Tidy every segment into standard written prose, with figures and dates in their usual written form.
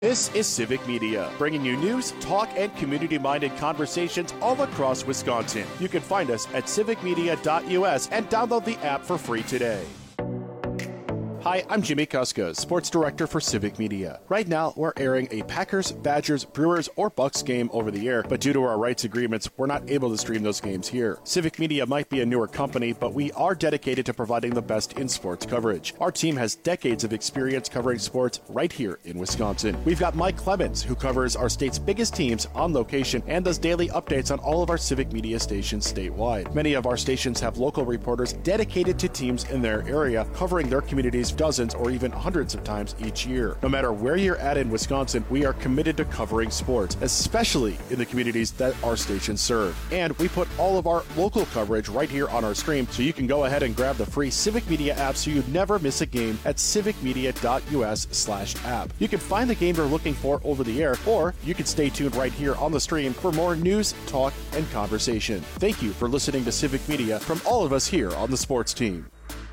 This is Civic Media, bringing you news, talk, and community-minded conversations all across Wisconsin. You can find us at civicmedia.us and download the app for free today. Hi, I'm Jimmy Kuska, Sports Director for Civic Media. Right now, we're airing a Packers, Badgers, Brewers, or Bucks game over the air, but due to our rights agreements, we're not able to stream those games here. Civic Media might be a newer company, but we are dedicated to providing the best in sports coverage. Our team has decades of experience covering sports right here in Wisconsin. We've got Mike Clemens, who covers our state's biggest teams on location and does daily updates on all of our Civic Media stations statewide. Many of our stations have local reporters dedicated to teams in their area, covering their communities dozens or even hundreds of times each year. No matter where you're at in Wisconsin, we are committed to covering sports, especially in the communities that our stations serve. And we put all of our local coverage right here on our stream, so you can go ahead and grab the free Civic Media app so you never miss a game at civicmedia.us/app. You can find the game you're looking for over the air, or you can stay tuned right here on the stream for more news, talk, and conversation. Thank you for listening to Civic Media from all of us here on the sports team.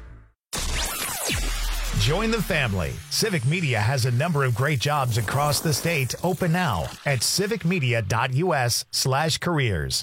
Join the family. Civic Media has a number of great jobs across the state open now at civicmedia.us/careers.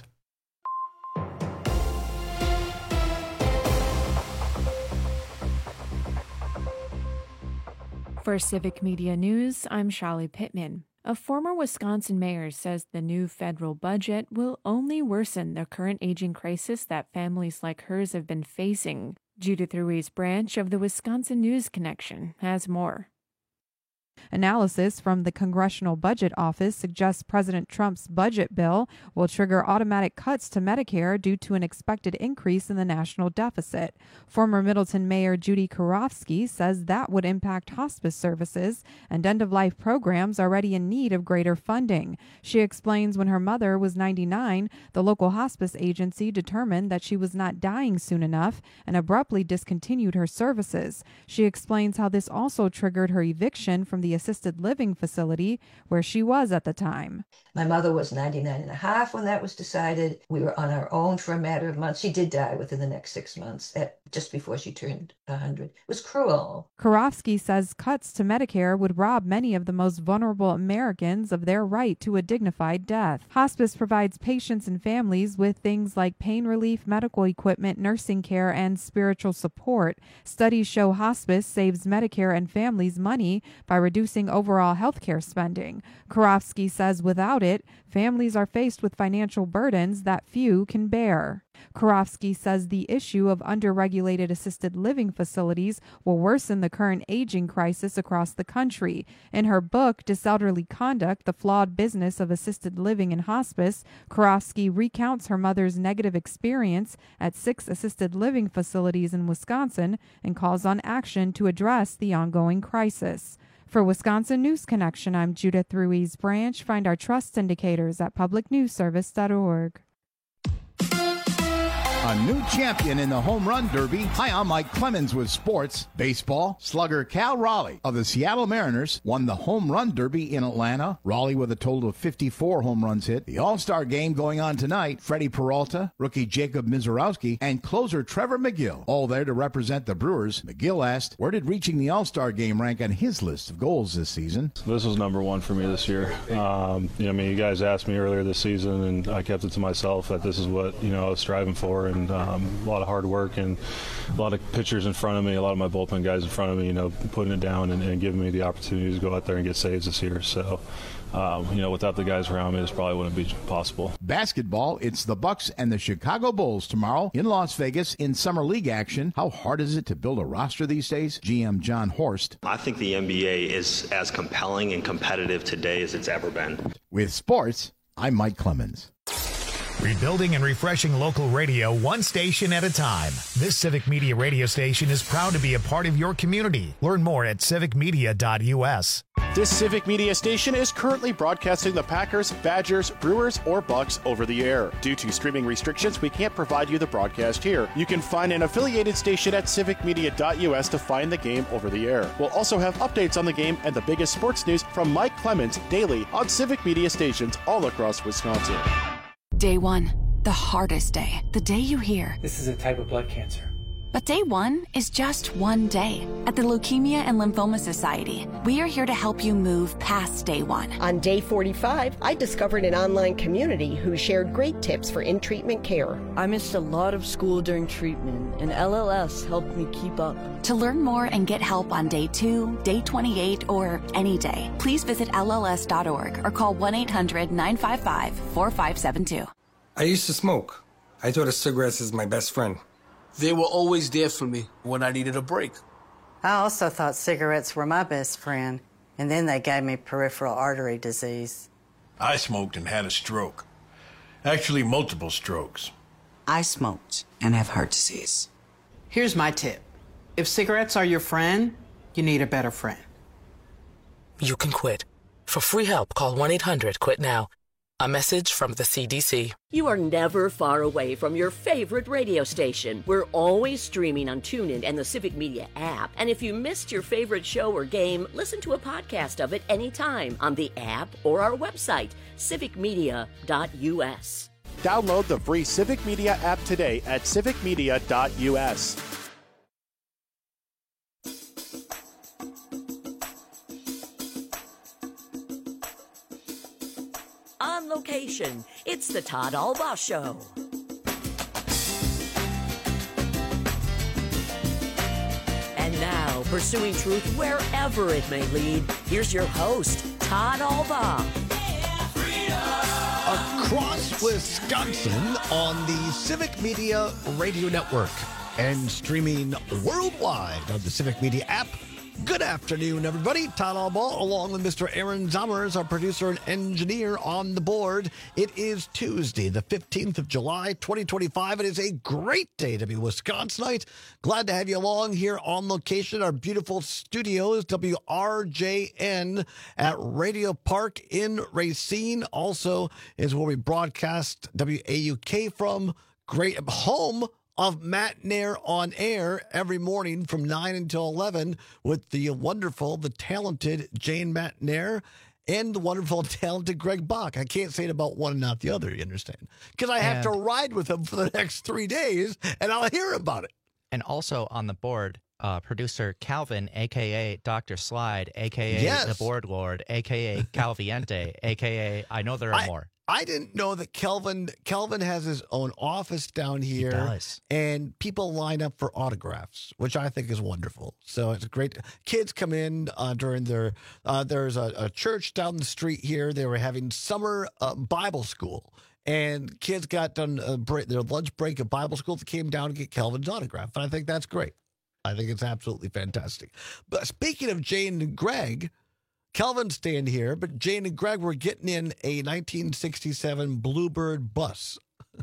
For Civic Media News, I'm Shali Pittman. A former Wisconsin mayor says the new federal budget will only worsen the current aging crisis that families like hers have been facing. Judith Ruiz Branch of the Wisconsin News Connection has more. Analysis from the Congressional Budget Office suggests President Trump's budget bill will trigger automatic cuts to Medicare due to an expected increase in the national deficit. Former Middleton Mayor Judy Karofsky says that would impact hospice services and end-of-life programs already in need of greater funding. She explains when her mother was 99, the local hospice agency determined that she was not dying soon enough and abruptly discontinued her services. She explains how this also triggered her eviction from the assisted living facility where she was at the time. My mother was 99 and a half when that was decided. We were on our own for a matter of months. She did die within the next 6 months, just before she turned 100. It was cruel. Karofsky says cuts to Medicare would rob many of the most vulnerable Americans of their right to a dignified death. Hospice provides patients and families with things like pain relief, medical equipment, nursing care, and spiritual support. Studies show hospice saves Medicare and families money by reducing overall health care spending. Karofsky says without it, families are faced with financial burdens that few can bear. Karofsky says the issue of underregulated assisted living facilities will worsen the current aging crisis across the country. In her book, Disorderly Conduct, The Flawed Business of Assisted Living and Hospice, Karofsky recounts her mother's negative experience at 6 assisted living facilities in Wisconsin and calls on action to address the ongoing crisis. For Wisconsin News Connection, I'm Judith Ruiz Branch. Find our trust indicators at publicnewsservice.org. A new champion in the Home Run Derby. Hi, I'm Mike Clemens with sports. Baseball, slugger Cal Raleigh of the Seattle Mariners won the Home Run Derby in Atlanta. Raleigh with a total of 54 home runs hit. The All-Star game going on tonight. Freddie Peralta, rookie Jacob Mizorowski, and closer Trevor McGill, all there to represent the Brewers. McGill asked, where did reaching the All-Star game rank on his list of goals this season? This was number one for me this year. You guys asked me earlier this season, and I kept it to myself that this is what, I was striving for. And a lot of hard work and a lot of pitchers in front of me, a lot of my bullpen guys in front of me, putting it down and giving me the opportunity to go out there and get saves this year. So, without the guys around me, this probably wouldn't be possible. Basketball, it's the Bucks and the Chicago Bulls tomorrow in Las Vegas in Summer League action. How hard is it to build a roster these days? GM John Horst. I think the NBA is as compelling and competitive today as it's ever been. With sports, I'm Mike Clemens. Rebuilding and refreshing local radio one station at a time. This Civic Media radio station is proud to be a part of your community. Learn more at civicmedia.us. This Civic Media station is currently broadcasting the Packers, Badgers, Brewers, or Bucks over the air. Due to streaming restrictions, we can't provide you the broadcast here. You can find an affiliated station at civicmedia.us to find the game over the air. We'll also have updates on the game and the biggest sports news from Mike Clemens daily on Civic Media stations all across Wisconsin. Day one, the hardest day. The day you hear, this is a type of blood cancer. But day one is just one day. At the Leukemia and Lymphoma Society, we are here to help you move past day one. On day 45, I discovered an online community who shared great tips for in-treatment care. I missed a lot of school during treatment, and LLS helped me keep up. To learn more and get help on day 2, day 28, or any day, please visit LLS.org or call 1-800-955-4572. I used to smoke. I thought of cigarettes as my best friend. They were always there for me when I needed a break. I also thought cigarettes were my best friend, and then they gave me peripheral artery disease. I smoked and had a stroke. Actually, multiple strokes. I smoked and have heart disease. Here's my tip. If cigarettes are your friend, you need a better friend. You can quit. For free help, call 1-800-QUIT-NOW. A message from the CDC. You are never far away from your favorite radio station. We're always streaming on TuneIn and the Civic Media app. And if you missed your favorite show or game, listen to a podcast of it anytime on the app or our website, civicmedia.us. Download the free Civic Media app today at civicmedia.us. On location, it's the Todd Albaugh Show. And now, pursuing truth wherever it may lead, here's your host, Todd Albaugh. Across Wisconsin on the Civic Media Radio Network and streaming worldwide on the Civic Media app. Good afternoon, everybody. Todd Albaugh, along with Mr. Aaron Zommers, our producer and engineer on the board. It is Tuesday, the 15th of July, 2025. It is a great day to be Wisconsinite. Glad to have you along here on location. Our beautiful studios, WRJN at Radio Park in Racine. Also is where we broadcast WAUK from. Great home of Matt Nair on air every morning from 9 until 11 with the wonderful, the talented Jane Matt Nair and the wonderful, talented Greg Bach. I can't say it about one and not the other, you understand? Because I have to ride with him for the next 3 days, and I'll hear about it. And also on the board, producer Calvin, a.k.a. Dr. Slide, a.k.a. the Board Lord, a.k.a. Calviente, a.k.a. I know there are more. I didn't know that Kelvin has his own office down here. He does. And people line up for autographs, which I think is wonderful. So it's great. Kids come in during their, there's a church down the street here. They were having summer Bible school. And kids got done their lunch break at Bible school. They came down to get Kelvin's autograph. And I think that's great. I think it's absolutely fantastic. But speaking of Jane and Greg, Kelvin's staying here, but Jane and Greg were getting in a 1967 Bluebird bus.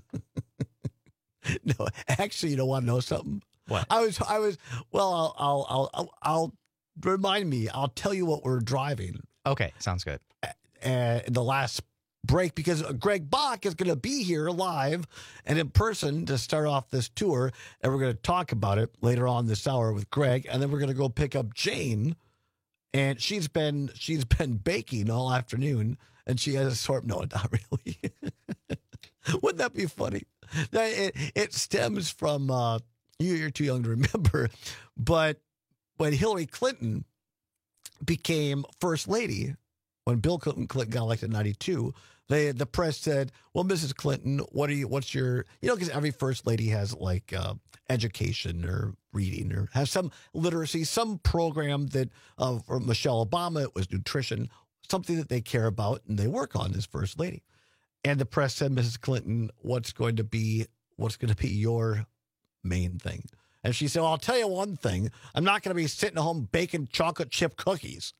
No, actually, you don't want to know something? What? Well, I'll remind me. I'll tell you what we're driving. Okay, sounds good. In the last break, because Greg Bach is going to be here live and in person to start off this tour, and we're going to talk about it later on this hour with Greg, and then we're going to go pick up Jane. And she's been baking all afternoon, and she has a sort. No, not really. Wouldn't that be funny? It stems from you're too young to remember, but when Hillary Clinton became first lady, when Bill Clinton got elected in '92, the press said, "Well, Mrs. Clinton, what's your because every first lady has like education or reading or has some literacy, some program that for Michelle Obama, it was nutrition, something that they care about and they work on as first lady." And the press said, "Mrs. Clinton, what's going to be your main thing?" And she said, "Well, I'll tell you one thing. I'm not going to be sitting at home baking chocolate chip cookies."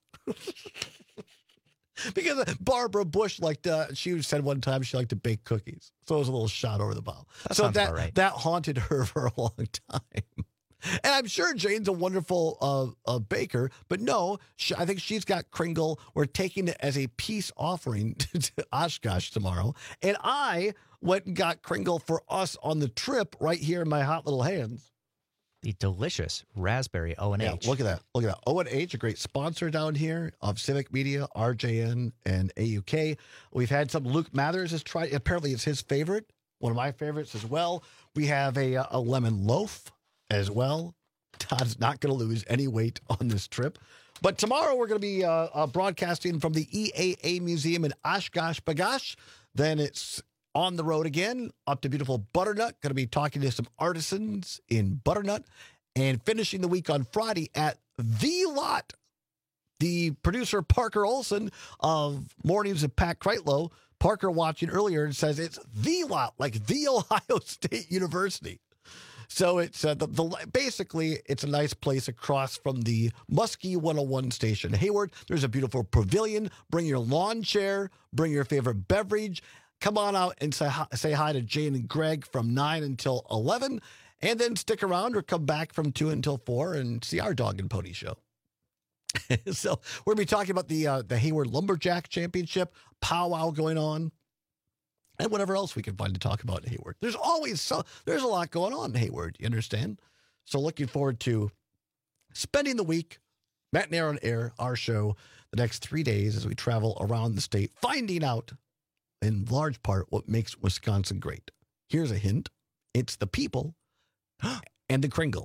Because Barbara Bush she said one time she liked to bake cookies. So it was a little shot over the bow. That haunted her for a long time. And I'm sure Jane's a wonderful baker, but no, I think she's got Kringle. We're taking it as a peace offering to Oshkosh tomorrow. And I went and got Kringle for us on the trip right here in my hot little hands. The delicious raspberry O&H. Yeah, look at that. Look at that. O&H, a great sponsor down here of Civic Media, RJN, and AUK. We've had some. Luke Mathers has tried. Apparently, it's his favorite. One of my favorites as well. We have a lemon loaf as well. Todd's not going to lose any weight on this trip. But tomorrow we're going to be broadcasting from the EAA Museum in Oshkosh B'gosh. Then it's on the road again, up to beautiful Butternut. Going to be talking to some artisans in Butternut. And finishing the week on Friday at The Lot. The producer, Parker Olson of Mornings with Pat Kreitlow, Parker watching earlier and says it's The Lot, like The Ohio State University. So it's basically it's a nice place across from the Muskie 101 station. Hayward, there's a beautiful pavilion. Bring your lawn chair. Bring your favorite beverage. Come on out and say hi to Jane and Greg from 9 until 11. And then stick around or come back from 2 until 4 and see our Dog and Pony show. So we're going to be talking about the Hayward Lumberjack Championship, powwow going on, and whatever else we can find to talk about in Hayward. There's a lot going on in Hayward, you understand? So looking forward to spending the week, Matinee on Air, our show, the next 3 days as we travel around the state, finding out, in large part, what makes Wisconsin great. Here's a hint. It's the people and the Kringle.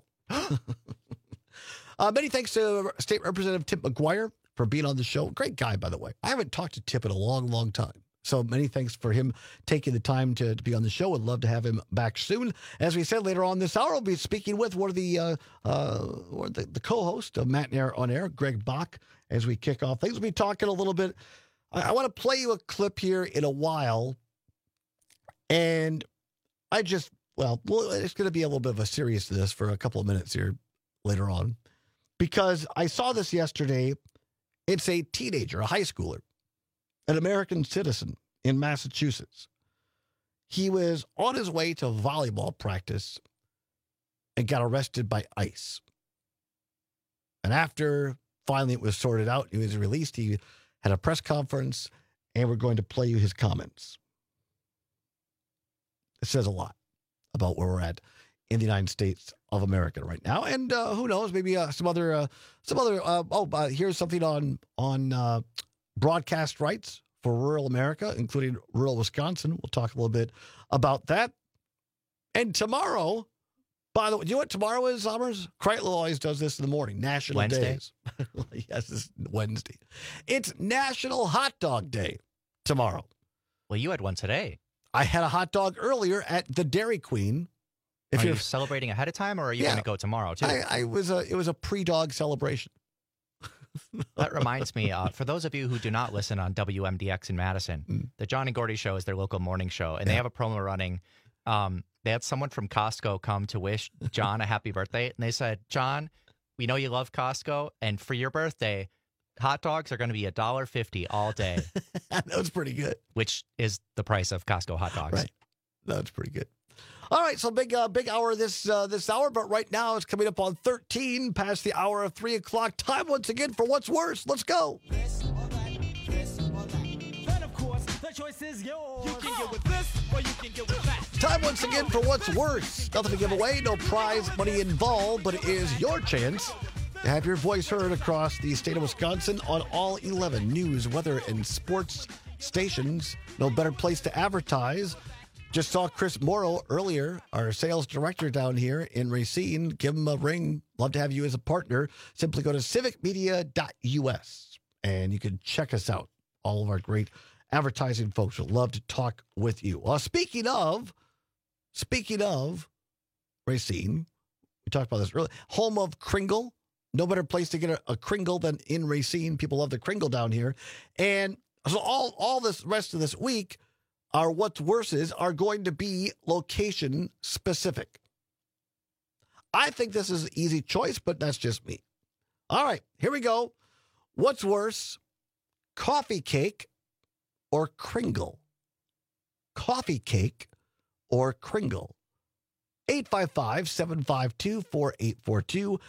Many thanks to State Representative Tip McGuire for being on the show. Great guy, by the way. I haven't talked to Tip in a long, long time. So many thanks for him taking the time to be on the show. Would love to have him back soon. As we said, later on this hour, we'll be speaking with one of the co-host of Matinee on Air, Greg Bach, as we kick off things. We'll be talking a little bit. I want to play you a clip here in a while. And it's going to be a little bit of a seriousness for a couple of minutes here later on. Because I saw this yesterday. It's a teenager, a high schooler, an American citizen in Massachusetts. He was on his way to volleyball practice and got arrested by ICE. And after finally it was sorted out, he was released, he had a press conference, and we're going to play you his comments. It says a lot about where we're at in the United States of America right now. And who knows, maybe some other, here's something on broadcast rights for rural America, including rural Wisconsin. We'll talk a little bit about that. And tomorrow, by the way, do you know what tomorrow is, Summers? Kreitlow always does this in the morning, National Wednesday? Days. Yes, it's Wednesday. It's National Hot Dog Day tomorrow. Well, you had one today. I had a hot dog earlier at the Dairy Queen. Are you celebrating ahead of time, or are you going to go tomorrow, too? It was a pre-dog celebration. That reminds me, for those of you who do not listen on WMDX in Madison, the John and Gordy Show is their local morning show, and they have a promo running. They had someone from Costco come to wish John a happy birthday, and they said, John, we know you love Costco, and for your birthday, hot dogs are going to be $1.50 all day. That was pretty good. Which is the price of Costco hot dogs. Right. That's pretty good. All right, so big hour this hour, but right now it's coming up on 13 past the hour of 3 o'clock. Time once again for What's Worse. Let's go. This or that. Then of course the choice is yours. You can get with this or you can get with that. Time once again for What's Worse. Nothing to give away, no prize money involved, but it is your chance to have your voice heard across the state of Wisconsin on all 11 news, weather, and sports stations. No better place to advertise. Just saw Chris Morrow earlier, our sales director down here in Racine. Give him a ring. Love to have you as a partner. Simply go to civicmedia.us and you can check us out. All of our great advertising folks would love to talk with you. Speaking of Racine, we talked about this earlier. Home of Kringle. No better place to get a Kringle than in Racine. People love the Kringle down here. And so all this rest of this week, our What's Worses are going to be location specific. I think this is an easy choice, but that's just me. All right, here we go. What's worse, coffee cake or Kringle? Coffee cake or Kringle? 855-752-4842.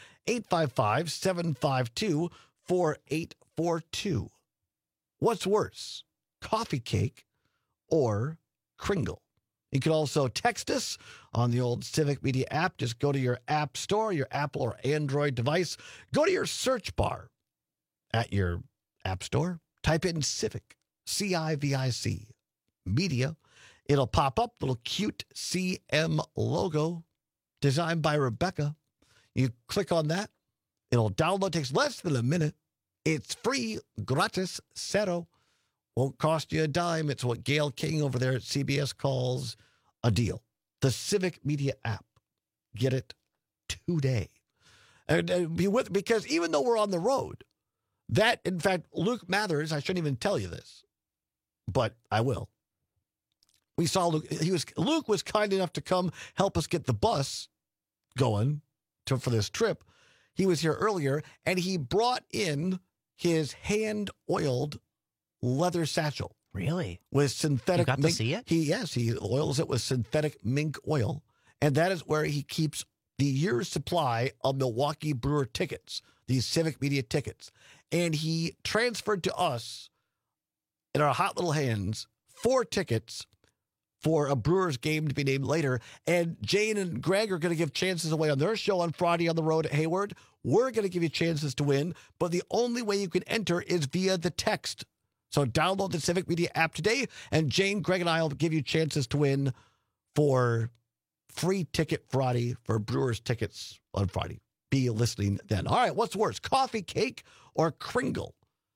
855-752-4842. What's worse, coffee cake or Kringle? You can also text us on the old Civic Media app. Just go to your app store, your Apple or Android device. Go to your search bar at your app store. Type in Civic, C-I-V-I-C, Media. It'll pop up, little cute CM logo designed by Rebecca. You click on that. It'll download. Takes less than a minute. It's free, gratis, cero. Won't cost you a dime. It's what Gail King over there at CBS calls a deal. The Civic Media app. Get it today. And be with, because even though we're on the road, that, in fact, Luke Mathers, I shouldn't even tell you this, but I will. We saw Luke. Luke was kind enough to come help us get the bus going for this trip. He was here earlier, and he brought in his hand-oiled leather satchel. Really? With synthetic You got mink. to see it? He oils it with synthetic mink oil, and that is where he keeps the year's supply of Milwaukee Brewer tickets, these Civic Media tickets. And he transferred to us, in our hot little hands, 4 tickets for a Brewers game to be named later. And Jane and Greg are going to give chances away on their show on Friday on the road at Hayward. We're going to give you chances to win, but the only way you can enter is via the text. So download the Civic Media app today, and Jane, Greg, and I will give you chances to win for free ticket Friday for Brewers tickets on Friday. Be listening then. All right, what's worse, coffee cake or Kringle?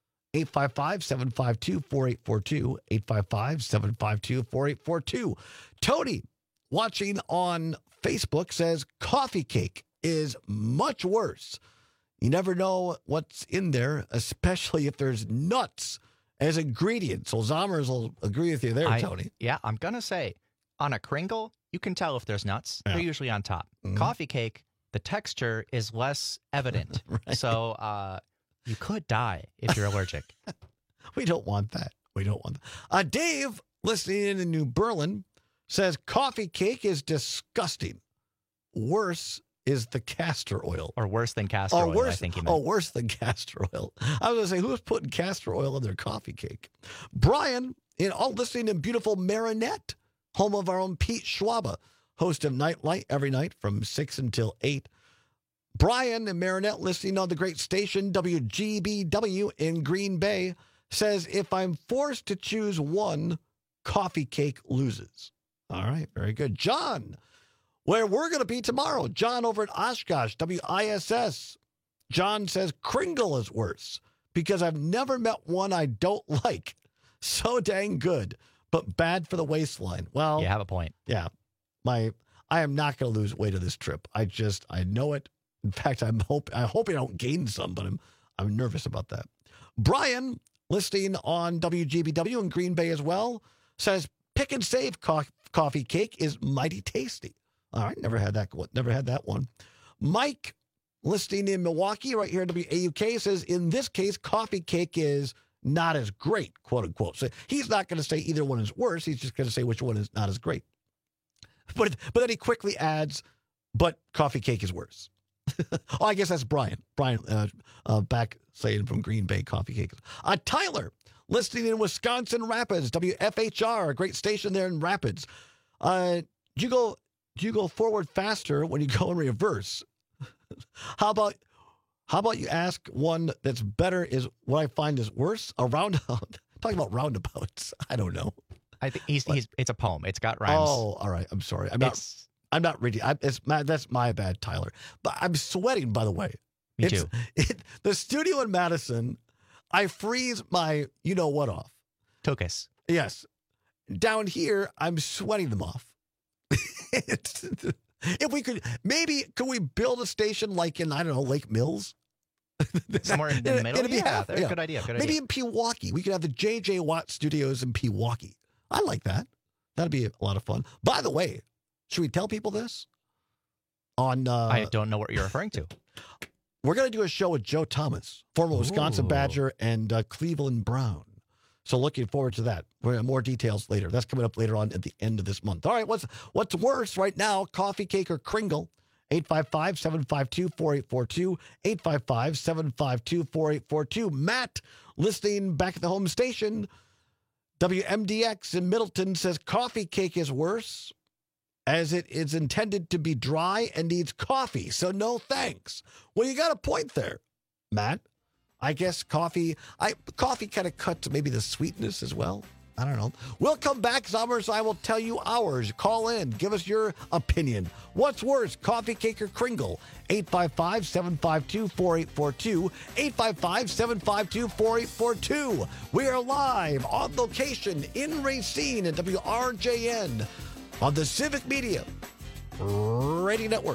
855-752-4842. 855-752-4842. Tony, watching on Facebook, says coffee cake is much worse. You never know what's in there, especially if there's nuts as ingredients. So Zommers will agree with you there, Tony. Yeah, I'm going to say, on a Kringle, you can tell if there's nuts. Yeah. They're usually on top. Mhm. Coffee cake, the texture is less evident. Right. So you could die if you're allergic. We don't want that. We don't want that. Dave, listening in New Berlin, says coffee cake is disgusting. Worse is the castor oil. Or worse than castor oil, I think you meant. Oh, worse than castor oil. I was going to say, who's putting castor oil in their coffee cake? Brian, listening in beautiful Marinette, home of our own Pete Schwaba, host of Nightlight every night from 6 until 8. Brian in Marinette, listening on the great station WGBW in Green Bay, says, if I'm forced to choose one, coffee cake loses. All right, very good. John, where we're going to be tomorrow. John over at Oshkosh, WISS. John says Kringle is worse because I've never met one I don't like. So dang good, but bad for the waistline. Well, You have a point. yeah, I am not going to lose weight of this trip. I know it. In fact, I hope I don't gain some, but I'm nervous about that. Brian, listening on WGBW in Green Bay as well, says Pick and Save coffee cake is mighty tasty. All right, never had that one. Mike, listening in Milwaukee, right here at WAUK, says in this case, coffee cake is not as great, quote unquote. So he's not going to say either one is worse. He's just going to say which one is not as great. But then he quickly adds, but coffee cake is worse. Oh, I guess that's Brian. Brian, back saying from Green Bay, coffee cake. Tyler, listening in Wisconsin Rapids, WFHR, a great station there in Rapids. Do you go forward faster when you go in reverse? How about you ask one that's better is what I find is worse? A roundabout. Talking about roundabouts. I don't know. I think it's a poem. It's got rhymes. Oh, all right. I'm sorry. I'm not reading. That's my bad, Tyler. But I'm sweating, by the way. Me too. The studio in Madison, I freeze my you-know-what off. Tokus. Yes. Down here, I'm sweating them off. If we could we build a station like in, I don't know, Lake Mills? Somewhere in the middle? It'd be half. Yeah. Good idea. Maybe in Pewaukee. We could have the J.J. Watt Studios in Pewaukee. I like that. That'd be a lot of fun. By the way, should we tell people this? I don't know what you're referring to. We're going to do a show with Joe Thomas, former Wisconsin Badger and Cleveland Brown. So looking forward to that. We're going to have more details later. That's coming up later on at the end of this month. All right, what's worse right now, coffee cake or Kringle? 855-752-4842. 855-752-4842. Matt, listening back at the home station, WMDX in Middleton, says coffee cake is worse as it is intended to be dry and needs coffee. So no thanks. Well, you got a point there, Matt. I guess coffee kind of cuts maybe the sweetness as well. I don't know. We'll come back, Zombers. I will tell you ours. Call in. Give us your opinion. What's worse, coffee cake or Kringle? 855-752-4842. 855-752-4842. We are live on location in Racine at WRJN on the Civic Media Radio Network.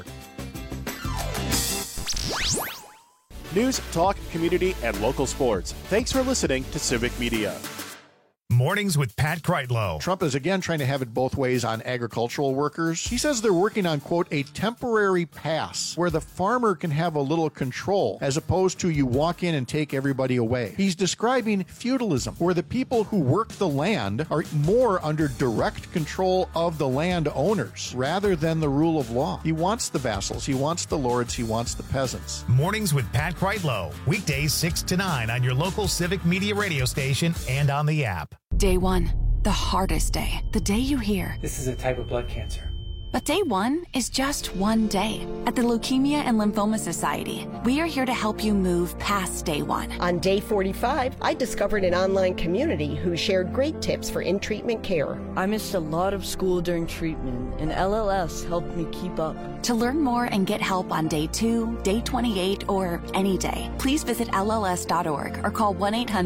News, talk, community, and local sports. Thanks for listening to Civic Media. Mornings with Pat Kreitlow. Trump is again trying to have it both ways on agricultural workers. He says they're working on, quote, a temporary pass where the farmer can have a little control as opposed to you walk in and take everybody away. He's describing feudalism, where the people who work the land are more under direct control of the land owners rather than the rule of law. He wants the vassals, he wants the lords, he wants the peasants. Mornings with Pat Kreitlow. Weekdays 6 to 9 on your local Civic Media radio station and on the app. Day one, the hardest day. The day you hear, this is a type of blood cancer. But day one is just one day. At the Leukemia and Lymphoma Society, we are here to help you move past day one. On day 45, I discovered an online community who shared great tips for in-treatment care. I missed a lot of school during treatment, and LLS helped me keep up. To learn more and get help on day 2, day 28, or any day, please visit LLS.org or call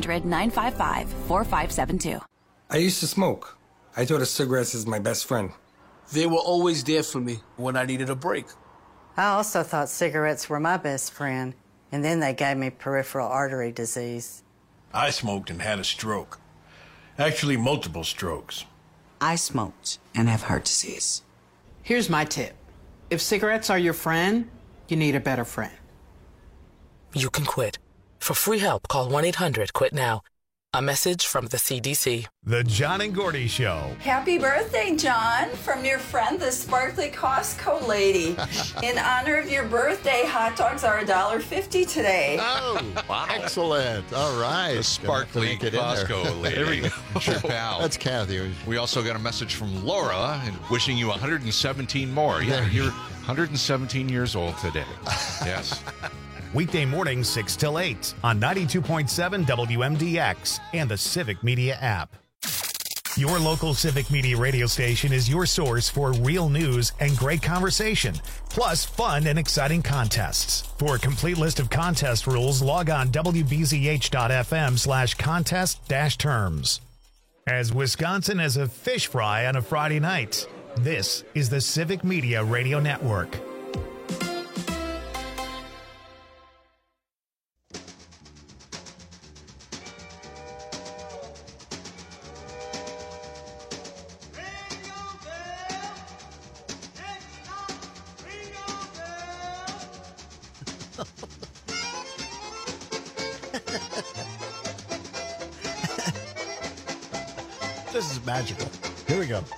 1-800-955-4572. I used to smoke. I thought of cigarettes as my best friend. They were always there for me when I needed a break. I also thought cigarettes were my best friend, and then they gave me peripheral artery disease. I smoked and had a stroke. Actually, multiple strokes. I smoked and have heart disease. Here's my tip. If cigarettes are your friend, you need a better friend. You can quit. For free help, call 1-800-QUIT-NOW. A message from the CDC. The John and Gordy Show. Happy birthday, John, from your friend, the sparkly Costco lady. In honor of your birthday, hot dogs are $1.50 today. Oh, wow. Excellent. All right. The sparkly Costco lady. There we go. Sure, pal. That's Kathy. We also got a message from Laura wishing you 117 more. Yeah, you're 117 years old today. Yes. Weekday mornings 6 till 8 on 92.7 WMDX and the Civic Media app. Your local Civic Media radio station is your source for real news and great conversation, plus fun and exciting contests. For a complete list of contest rules, log on wbzh.fm/contest-terms. As Wisconsin is a fish fry on a Friday night, this is the Civic Media Radio Network. This is magical. Here we go.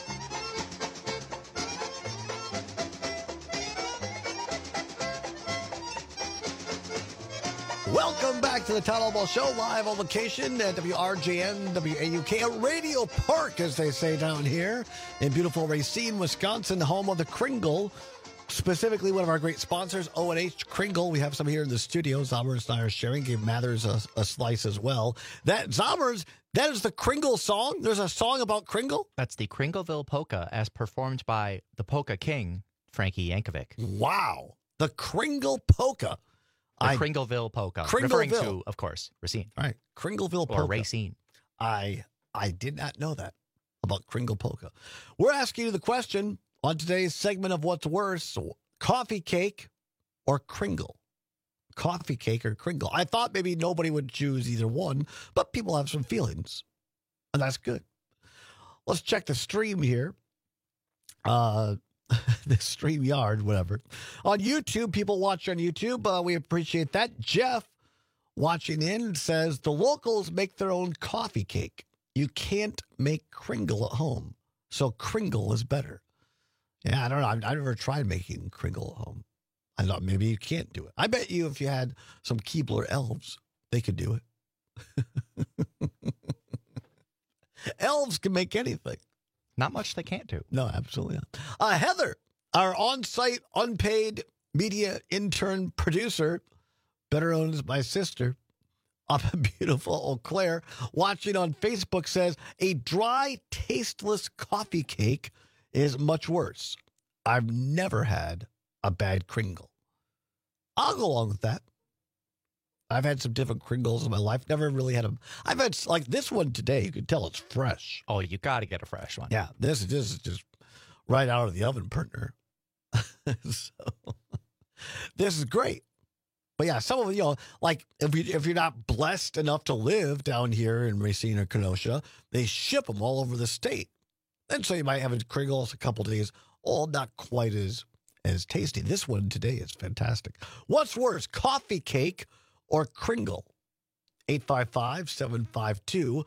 Welcome back to the Town Hall Ball Show, live on location at WRJN, WAUK, a radio park, as they say down here in beautiful Racine, Wisconsin, home of the Kringle. Specifically, one of our great sponsors, O&H Kringle. We have some here in the studio. Zommers and I are sharing. Gave Mathers a slice as well. Zommers, that is the Kringle song. There's a song about Kringle? That's the Kringleville Polka, as performed by the Polka King, Frankie Yankovic. Wow. The Kringle Polka. The Kringleville Polka. Kringleville. Referring to, of course, Racine. All right. Kringleville Polka. Or Racine. I did not know that about Kringle Polka. We're asking you the question on today's segment of What's Worse, coffee cake or Kringle? Coffee cake or Kringle? I thought maybe nobody would choose either one, but people have some feelings, and that's good. Let's check the stream here. The StreamYard, whatever. On YouTube, people watch on YouTube. We appreciate that. Jeff, watching in, says the locals make their own coffee cake. You can't make Kringle at home, so Kringle is better. Yeah, I don't know. I've never tried making Kringle at home. I thought maybe you can't do it. I bet you if you had some Keebler elves, they could do it. Elves can make anything. Not much they can't do. No, absolutely not. Heather, our on-site, unpaid media intern producer, better known as my sister, up in beautiful Eau Claire. Watching on Facebook says, a dry, tasteless coffee cake is much worse. I've never had a bad Kringle. I'll go along with that. I've had some different Kringles in my life. Never really had them. I've had, like this one today. You can tell it's fresh. Oh, you got to get a fresh one. Yeah, this is just right out of the oven, partner. So, this is great. But yeah, some of like if you're not blessed enough to live down here in Racine or Kenosha, they ship them all over the state. And so you might have a Kringle a couple days, all not quite as tasty. This one today is fantastic. What's worse, coffee cake or Kringle? 855-752-4842.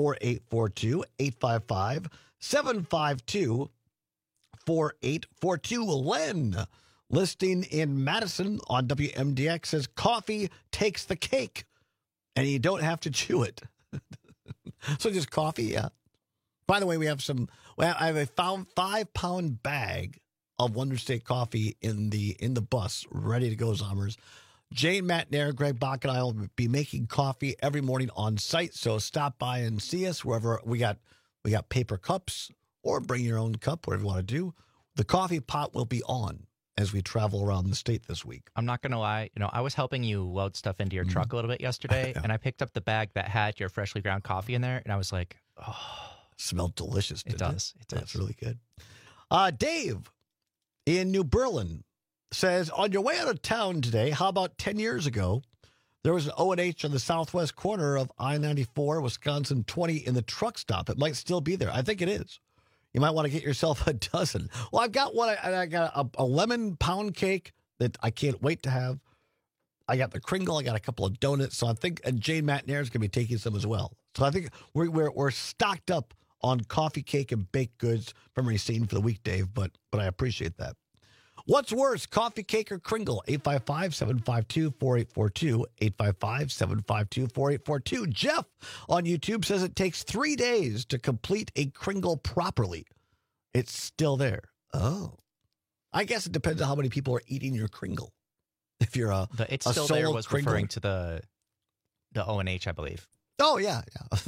855-752-4842. Len, listing in Madison on WMDX, says coffee takes the cake, and you don't have to chew it. So just coffee, yeah. By the way, I have a 5-pound bag of Wonder State coffee in the bus, ready to go, Zommers. Jane, Matt, Nair, Greg Bach, and I will be making coffee every morning on site. So stop by and see us wherever we got paper cups, or bring your own cup, whatever you want to do. The coffee pot will be on as we travel around the state this week. I'm not going to lie. I was helping you load stuff into your truck a little bit yesterday, and I picked up the bag that had your freshly ground coffee in there, and I was like, oh. Smelled delicious. It does. It does. That's really good. Dave in New Berlin says, on your way out of town today, how about 10 years ago, there was an O&H on the southwest corner of I-94, Wisconsin 20 in the truck stop. It might still be there. I think it is. You might want to get yourself a dozen. Well, I've got one. I got a lemon pound cake that I can't wait to have. I got the Kringle. I got a couple of donuts. So I think Jane Matt Nair is going to be taking some as well. So I think we're stocked up on coffee, cake, and baked goods from Racine for the week, Dave, but I appreciate that. What's worse, coffee, cake, or Kringle? 855-752-4842, 855-752-4842. Jeff on YouTube says it takes 3 days to complete a Kringle properly. It's still there. Oh. I guess it depends on how many people are eating your Kringle. If you're it's still there was Kringle. Referring to the O&H, I believe. Oh, yeah.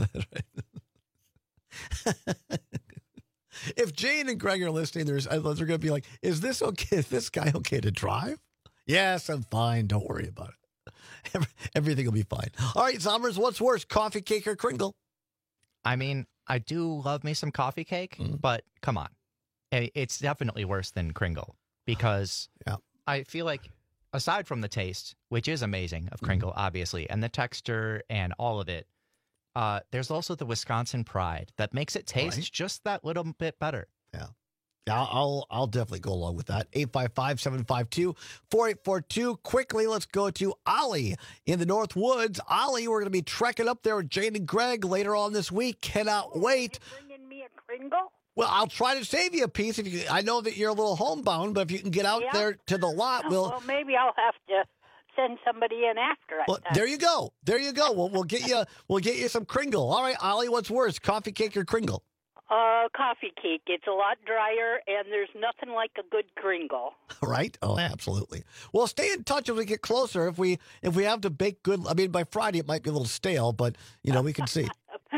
If Jane and Greg are listening, they're going to be like, is this okay? Is this guy okay to drive? Yes, I'm fine. Don't worry about it. Everything will be fine. All right, Zommers, what's worse, coffee cake or Kringle? I mean, I do love me some coffee cake, but come on. It's definitely worse than Kringle because I feel like aside from the taste, which is amazing of Kringle, obviously, and the texture and all of it, there's also the Wisconsin pride that makes it taste just that little bit better. Yeah. I'll definitely go along with that. 855-752-4842. Quickly, let's go to Ollie in the North Woods. Ollie, we're going to be trekking up there with Jane and Greg later on this week. Cannot wait. Are you bringing me a Kringle? Well, I'll try to save you a piece. I know that you're a little homebound, but if you can get out there to the lot, well, maybe I'll have to send somebody in after us. Well, there you go. There you go. We'll get you some Kringle. All right, Ollie, what's worse, coffee cake or Kringle? Coffee cake. It's a lot drier, and there's nothing like a good Kringle. Right? Oh, absolutely. Well, stay in touch as we get closer. If we have to bake good, I mean, by Friday it might be a little stale, but we can see.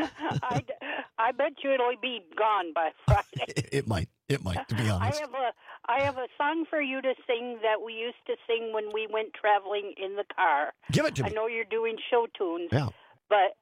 I bet you it'll be gone by Friday. It might, to be honest. I have a song for you to sing that we used to sing when we went traveling in the car. Give it to me. I know you're doing show tunes. Yeah. But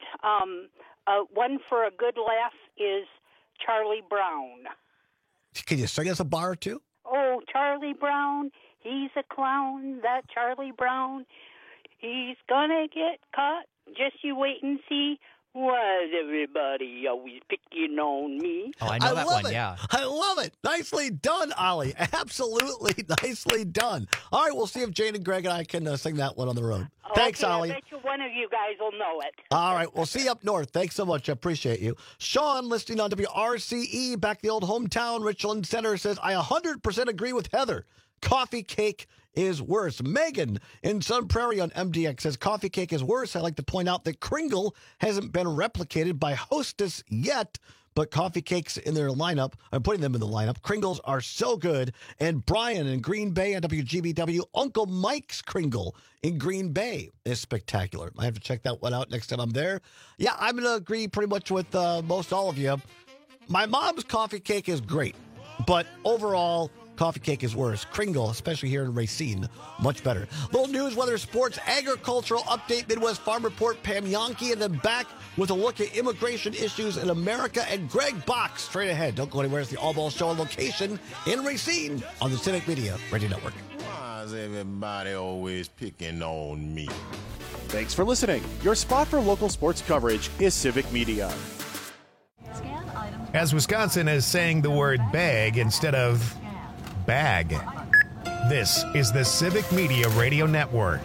one for a good laugh is Charlie Brown. Can you sing us a bar or two? Oh, Charlie Brown, he's a clown, that Charlie Brown. He's gonna get caught. Just you wait and see. Why is everybody always picking on me? Oh, I know that one, it. yeah. I love it. Nicely done, Ollie. Absolutely nicely done. All right, we'll see if Jane and Greg and I can sing that one on the road. Thanks, Ollie. I bet you one of you guys will know it. All right, we'll see you up north. Thanks so much. I appreciate you. Sean, listening on WRCE, back the old hometown, Richland Center, says, I 100% agree with Heather. coffee cake is worse. Megan in Sun Prairie on MDX says coffee cake is worse. I'd like to point out that Kringle hasn't been replicated by Hostess yet, but coffee cakes in their lineup, I'm putting them in the lineup. Kringles are so good. And Brian in Green Bay on WGBW, Uncle Mike's Kringle in Green Bay is spectacular. I have to check that one out next time I'm there. Yeah, I'm going to agree pretty much with most all of you. My mom's coffee cake is great, but overall, coffee cake is worse. Kringle, especially here in Racine, much better. Little news, weather, sports, agricultural update, Midwest Farm Report, Pam Yonke, and then back with a look at immigration issues in America and Greg Bach straight ahead. Don't go anywhere. It's the All Ball Show on location in Racine on the Civic Media Radio Network. Why is everybody always picking on me? Thanks for listening. Your spot for local sports coverage is Civic Media. As Wisconsin is saying the word bag instead of bag. This is the Civic Media Radio Network.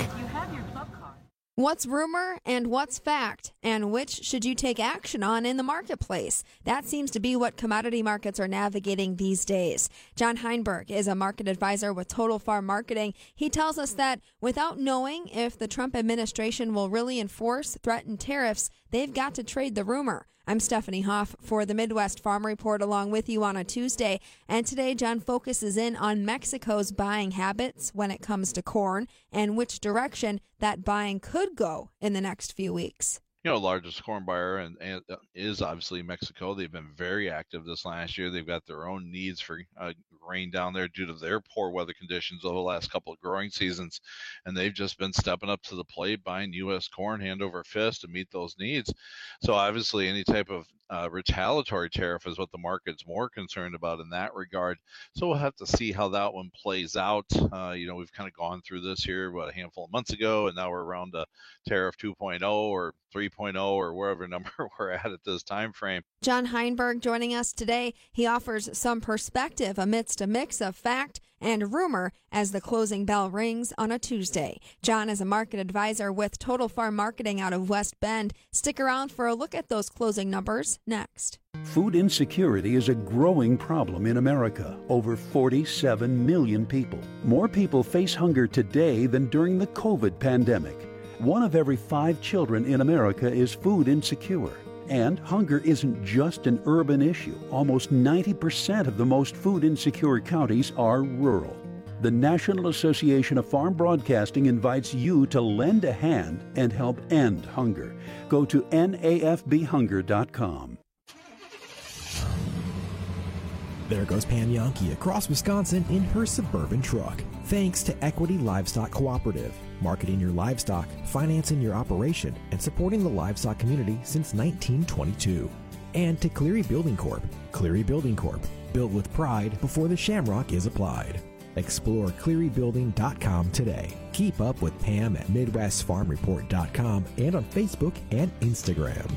What's rumor and what's fact, and which should you take action on in the marketplace? That seems to be what commodity markets are navigating these days. John Heinberg is a market advisor with Total Farm Marketing. He tells us that without knowing if the Trump administration will really enforce threatened tariffs, they've got to trade the rumor. I'm Stephanie Hoff for the Midwest Farm Report along with you on a Tuesday. And today, John focuses in on Mexico's buying habits when it comes to corn and which direction that buying could go in the next few weeks. You know, largest corn buyer and is obviously Mexico. They've been very active this last year. They've got their own needs for grain down there due to their poor weather conditions over the last couple of growing seasons, and they've just been stepping up to the plate, buying U.S. corn hand over fist to meet those needs. So obviously any type of retaliatory tariff is what the market's more concerned about in that regard. So we'll have to see how that one plays out. We've kind of gone through this here, a handful of months ago, and now we're around a tariff 2.0 or 3.0 or wherever number we're at this time frame. John Heinberg joining us today. He offers some perspective amidst a mix of fact and rumor as the closing bell rings on a Tuesday. John is a market advisor with Total Farm Marketing out of West Bend. Stick around for a look at those closing numbers next. Food insecurity is a growing problem in America. Over 47 million people. More people face hunger today than during the COVID pandemic. 1 of every 5 children in America is food insecure. And hunger isn't just an urban issue. Almost 90% of the most food insecure counties are rural. The National Association of Farm Broadcasting invites you to lend a hand and help end hunger. Go to nafbhunger.com. There goes Pam Yonke across Wisconsin in her Suburban truck. Thanks to Equity Livestock Cooperative, marketing your livestock, financing your operation, and supporting the livestock community since 1922. And to Cleary Building Corp. Cleary Building Corp. Built with pride before the shamrock is applied. Explore clearybuilding.com today. Keep up with Pam at MidwestFarmReport.com and on Facebook and Instagram.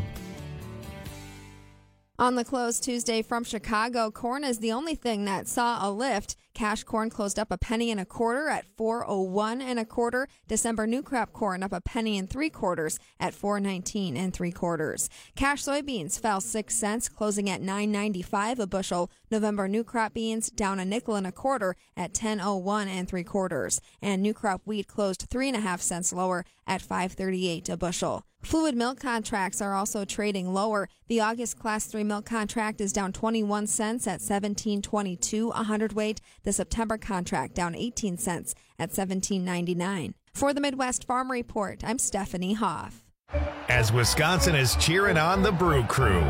On the close Tuesday from Chicago, corn is the only thing that saw a lift. Cash corn closed up 1.25 pennies at $4.01 1/4. December new crop corn up 1.75 pennies at $4.19 3/4. Cash soybeans fell 6 cents, closing at $9.95 a bushel. November new crop beans down $0.05 1/4 at $10.01 3/4. And new crop wheat closed 3.5 cents lower at $5.38 a bushel. Fluid milk contracts are also trading lower. The August Class 3 milk contract is down 21 cents at $17.22 a hundredweight. The September contract down 18 cents at $17.99. For the Midwest Farm Report, I'm Stephanie Hoff. As Wisconsin is cheering on the Brew Crew.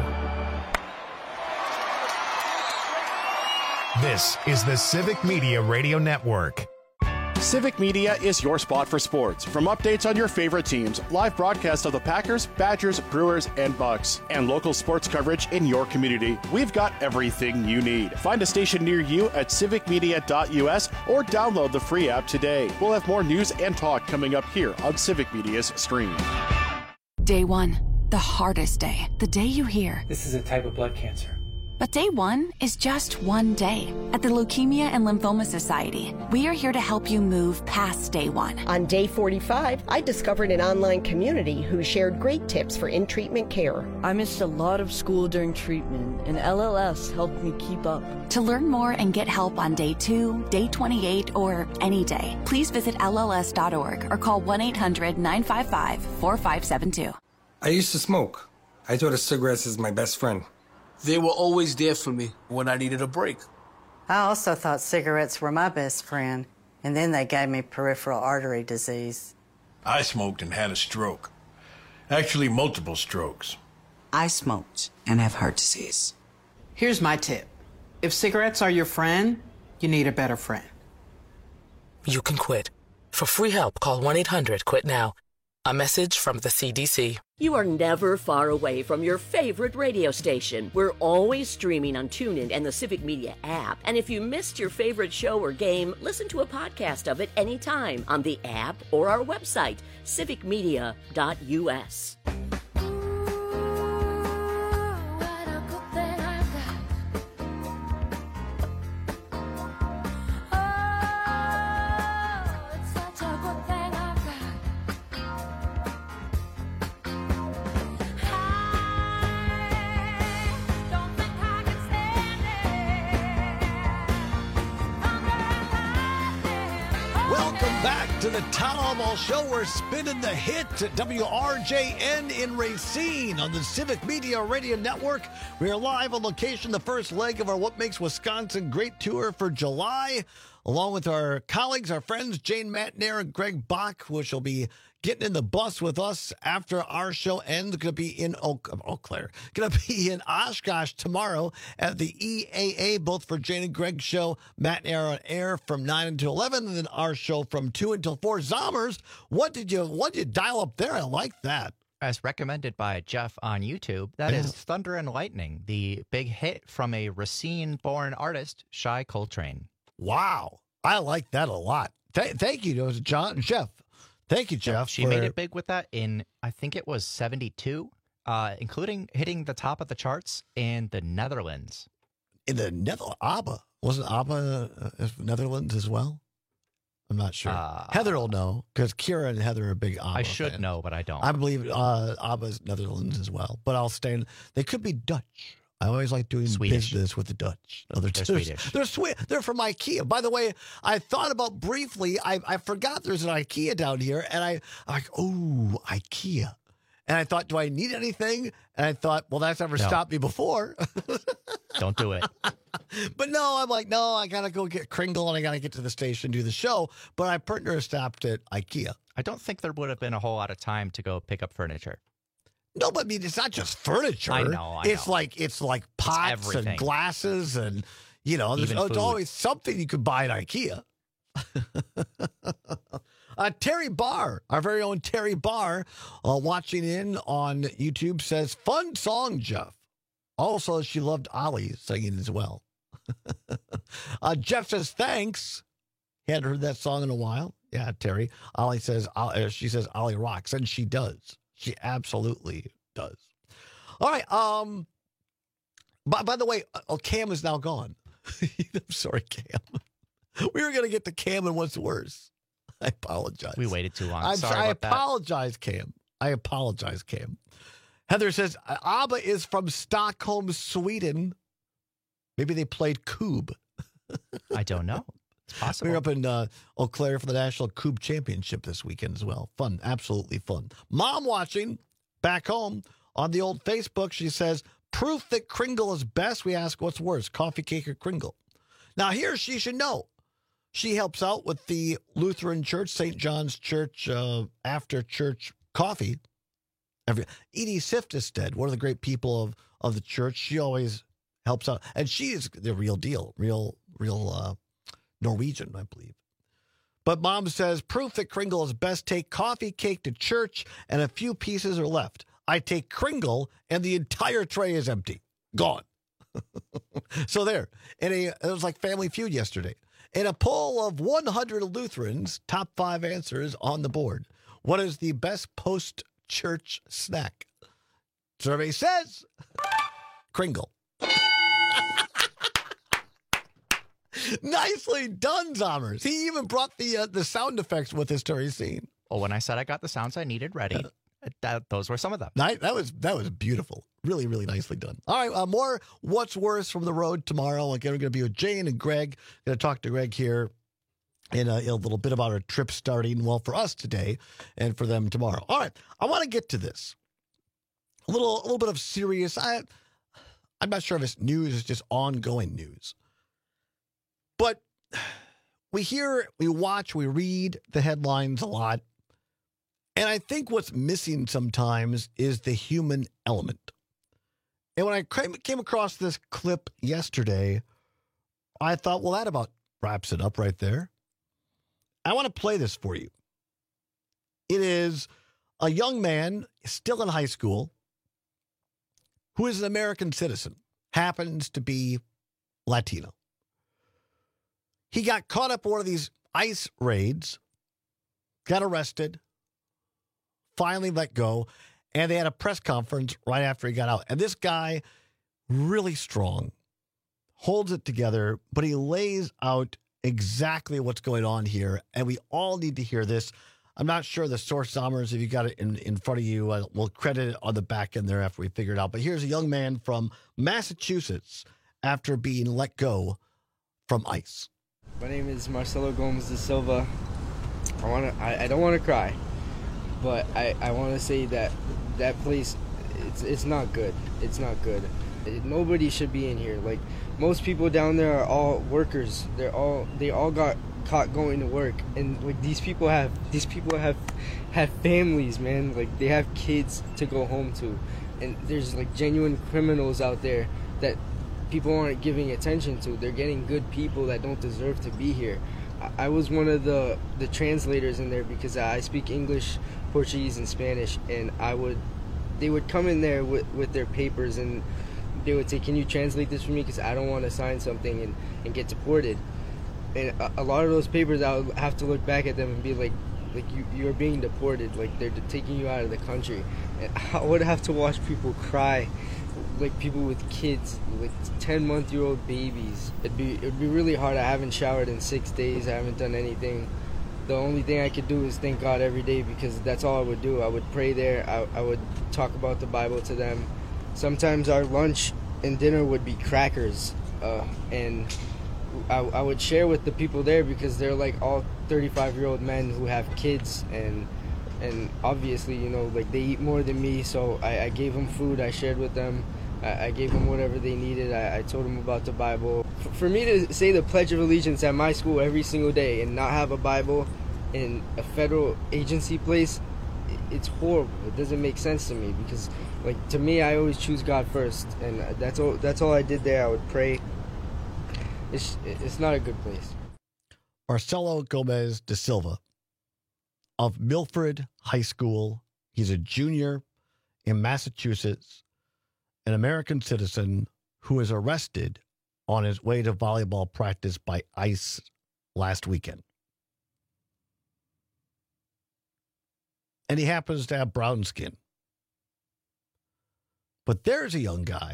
This is the Civic Media Radio Network. Civic Media is your spot for sports. From updates on your favorite teams, live broadcasts of the Packers, Badgers, Brewers, and Bucks, and local sports coverage in your community, we've got everything you need. Find a station near you at civicmedia.us or download the free app today. We'll have more news and talk coming up here on Civic Media's stream. Day 1, the hardest day. The day you hear, "This is a type of blood cancer. But day one is just one day. At the Leukemia and Lymphoma Society, we are here to help you move past day one. On day 45, I discovered an online community who shared great tips for in-treatment care. I missed a lot of school during treatment, and LLS helped me keep up. To learn more and get help on day 2, day 28, or any day, please visit LLS.org or call 1-800-955-4572. I used to smoke. I thought of cigarettes as my best friend. They were always there for me when I needed a break. I also thought cigarettes were my best friend, and then they gave me peripheral artery disease. I smoked and had a stroke. Actually, multiple strokes. I smoked and have heart disease. Here's my tip. If cigarettes are your friend, you need a better friend. You can quit. For free help, call 1-800-QUIT-NOW. A message from the CDC. You are never far away from your favorite radio station. We're always streaming on TuneIn and the Civic Media app. And if you missed your favorite show or game, listen to a podcast of it anytime on the app or our website, civicmedia.us. To the Town Hall Show, we're spinning the hit at WRJN in Racine on the Civic Media Radio Network. We are live on location, the first leg of our What Makes Wisconsin Great tour for July, along with our colleagues, our friends, Jane Matnair and Greg Bach, which will be getting in the bus with us after our show ends. Going to be in Eau Claire. Going to be in Oshkosh tomorrow at the EAA, both for Jane and Greg's show. Matnair on air from 9 until 11, and then our show from 2 until 4. Zommers, what did you dial up there? I like that. As recommended by Jeff on YouTube, that is Thunder and Lightning, the big hit from a Racine-born artist, Shai Coltrane. Wow. I like that a lot. Thank you to Jeff. Thank you, Jeff. She made it big with that in, I think it was 72, including hitting the top of the charts in the Netherlands. In the Netherlands? ABBA. Wasn't ABBA Netherlands as well? I'm not sure. Heather will know, because Kira and Heather are big ABBA I should fans. know, but I don't. I believe ABBA's Netherlands as well, but I'll stand. They could be Dutch. I always like doing business with the Dutch. No, they're Swedish. They're They're from IKEA. By the way, I thought about briefly, I forgot there's an IKEA down here, and I'm like, oh, IKEA. And I thought, do I need anything? And I thought, well, that's never stopped me before. Don't do it. But no, I'm like, no, I got to go get Kringle, and I got to get to the station, do the show. But I partner stopped at IKEA. I don't think there would have been a whole lot of time to go pick up furniture. No, but I mean, it's not just furniture. I know. It's like pots and glasses and, there's always something you could buy at IKEA. Terry Barr, our very own Terry Barr, watching in on YouTube, says, fun song, Jeff. Also, she loved Ollie singing as well. Jeff says, thanks. He hadn't heard that song in a while. Yeah, Terry. Ollie says, she says, Ollie rocks, and she does. She absolutely does. All right. By the way, Cam is now gone. I'm sorry, Cam. We were going to get to Cam and what's worse. I apologize. We waited too long. I apologize, Cam. I apologize, Cam. Heather says, ABBA is from Stockholm, Sweden. Maybe they played Cube. I don't know. It's possible. We were up in Eau Claire for the National Cube Championship this weekend as well. Fun. Absolutely fun. Mom watching back home on the old Facebook. She says, proof that Kringle is best. We ask, what's worse, coffee cake or Kringle? Now, here she should know. She helps out with the Lutheran Church, St. John's Church, after church coffee. Edie Siftisted, one of the great people of the church. She always helps out. And she is the real deal, real Norwegian, I believe. But Mom says, proof that Kringle is best, take coffee cake to church and a few pieces are left. I take Kringle and the entire tray is empty. Gone. So there. It was like Family Feud yesterday. In a poll of 100 Lutherans, top 5 answers on the board. What is the best post-church snack? Survey says Kringle. Nicely done, Zommers. He even brought the sound effects with his story scene. Well, when I said I got the sounds I needed ready, those were some of them. That was beautiful. Really, really nicely done. All right, more What's Worse from the road tomorrow. Again, we're going to be with Jane and Greg. Going to talk to Greg here in a little bit about our trip starting, well, for us today and for them tomorrow. All right, I want to get to this. A little bit of serious. I'm not sure if it's news, it's just ongoing news. But we hear, we watch, we read the headlines a lot. And I think what's missing sometimes is the human element. And when I came across this clip yesterday, I thought, well, that about wraps it up right there. I want to play this for you. It is a young man still in high school who is an American citizen, happens to be Latino. He got caught up in one of these ICE raids, got arrested, finally let go, and they had a press conference right after he got out. And this guy, really strong, holds it together, but he lays out exactly what's going on here, and we all need to hear this. I'm not sure the source, Zommers, if you got it in front of you, we'll credit it on the back end there after we figure it out. But here's a young man from Massachusetts after being let go from ICE. My name is Marcelo Gomes de Silva. I don't want to cry, but I want to say that place, it's not good. It's not good. Nobody should be in here. Like, most people down there are all workers. They all got caught going to work, and like these people have families, man. Like, they have kids to go home to, and there's like genuine criminals out there that people aren't giving attention to. They're getting good people that don't deserve to be here. I was one of the translators in there because I speak English, Portuguese, and Spanish, and they would come in there with their papers, and they would say, "Can you translate this for me? Because I don't want to sign something and get deported." And a lot of those papers, I would have to look back at them and be like you're being deported. Like, they're taking you out of the country. And I would have to watch people cry, like people with kids, like 10-month-old babies. It'd be really hard. I haven't showered in 6 days. I haven't done anything. The only thing I could do is thank God every day, because that's all I would do. I would pray there. I would talk about the Bible to them. Sometimes our lunch and dinner would be crackers, and I would share with the people there, because they're like all 35-year-old men who have kids, and obviously, you know, like, they eat more than me, so I gave them food. I shared with them. I gave them whatever they needed. I told them about the Bible. For me to say the Pledge of Allegiance at my school every single day and not have a Bible in a federal agency place, it's horrible. It doesn't make sense to me, because, like, to me, I always choose God first, and that's all I did there. I would pray. It's not a good place. Marcelo Gomes de Silva of Milford High School. He's a junior in Massachusetts, an American citizen who was arrested on his way to volleyball practice by ICE last weekend. And he happens to have brown skin. But there's a young guy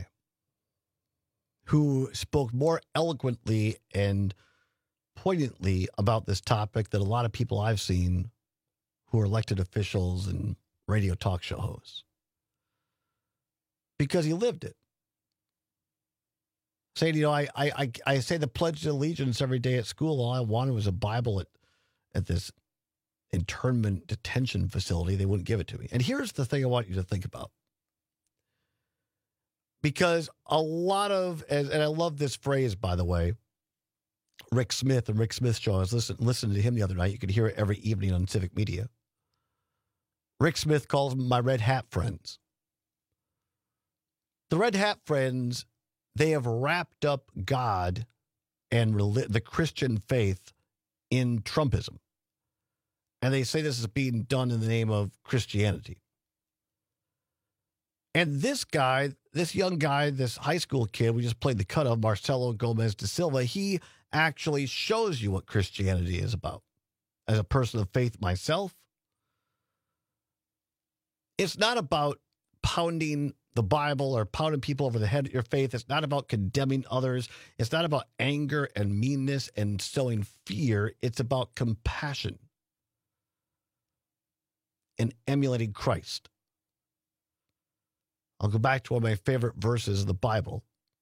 who spoke more eloquently and poignantly about this topic than a lot of people I've seen who are elected officials and radio talk show hosts. Because he lived it. Saying, you know, I say the Pledge of Allegiance every day at school. All I wanted was a Bible at this internment detention facility. They wouldn't give it to me. And here's the thing I want you to think about. Because a lot of, and I love this phrase, by the way, Rick Smith and Rick Smith Show. I was listening to him the other night. You could hear it every evening on Civic Media. Rick Smith calls them my red hat friends. The red hat friends, they have wrapped up God and the Christian faith in Trumpism. And they say this is being done in the name of Christianity. And this guy, this young guy, this high school kid, we just played the cut of, Marcelo Gomes de Silva, he actually shows you what Christianity is about. As a person of faith myself, it's not about pounding the Bible or pounding people over the head at your faith. It's not about condemning others. It's not about anger and meanness and sowing fear. It's about compassion and emulating Christ. I'll go back to one of my favorite verses of the Bible,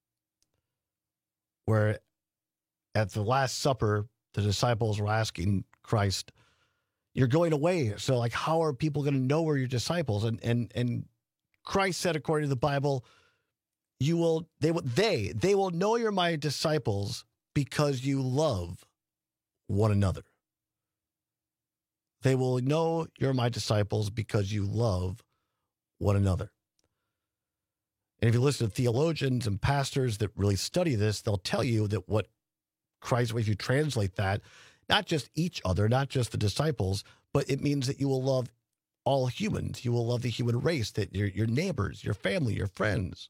where at the Last Supper, the disciples were asking Christ, "You're going away, so like, how are people going to know we're your disciples?" And Christ said, according to the Bible, they will know you're my disciples because you love one another. They will know you're my disciples because you love one another. And if you listen to theologians and pastors that really study this, they'll tell you that what Christ, if you translate that, not just each other, not just the disciples, but it means that you will love all humans. You will love the human race, that your neighbors, your family, your friends.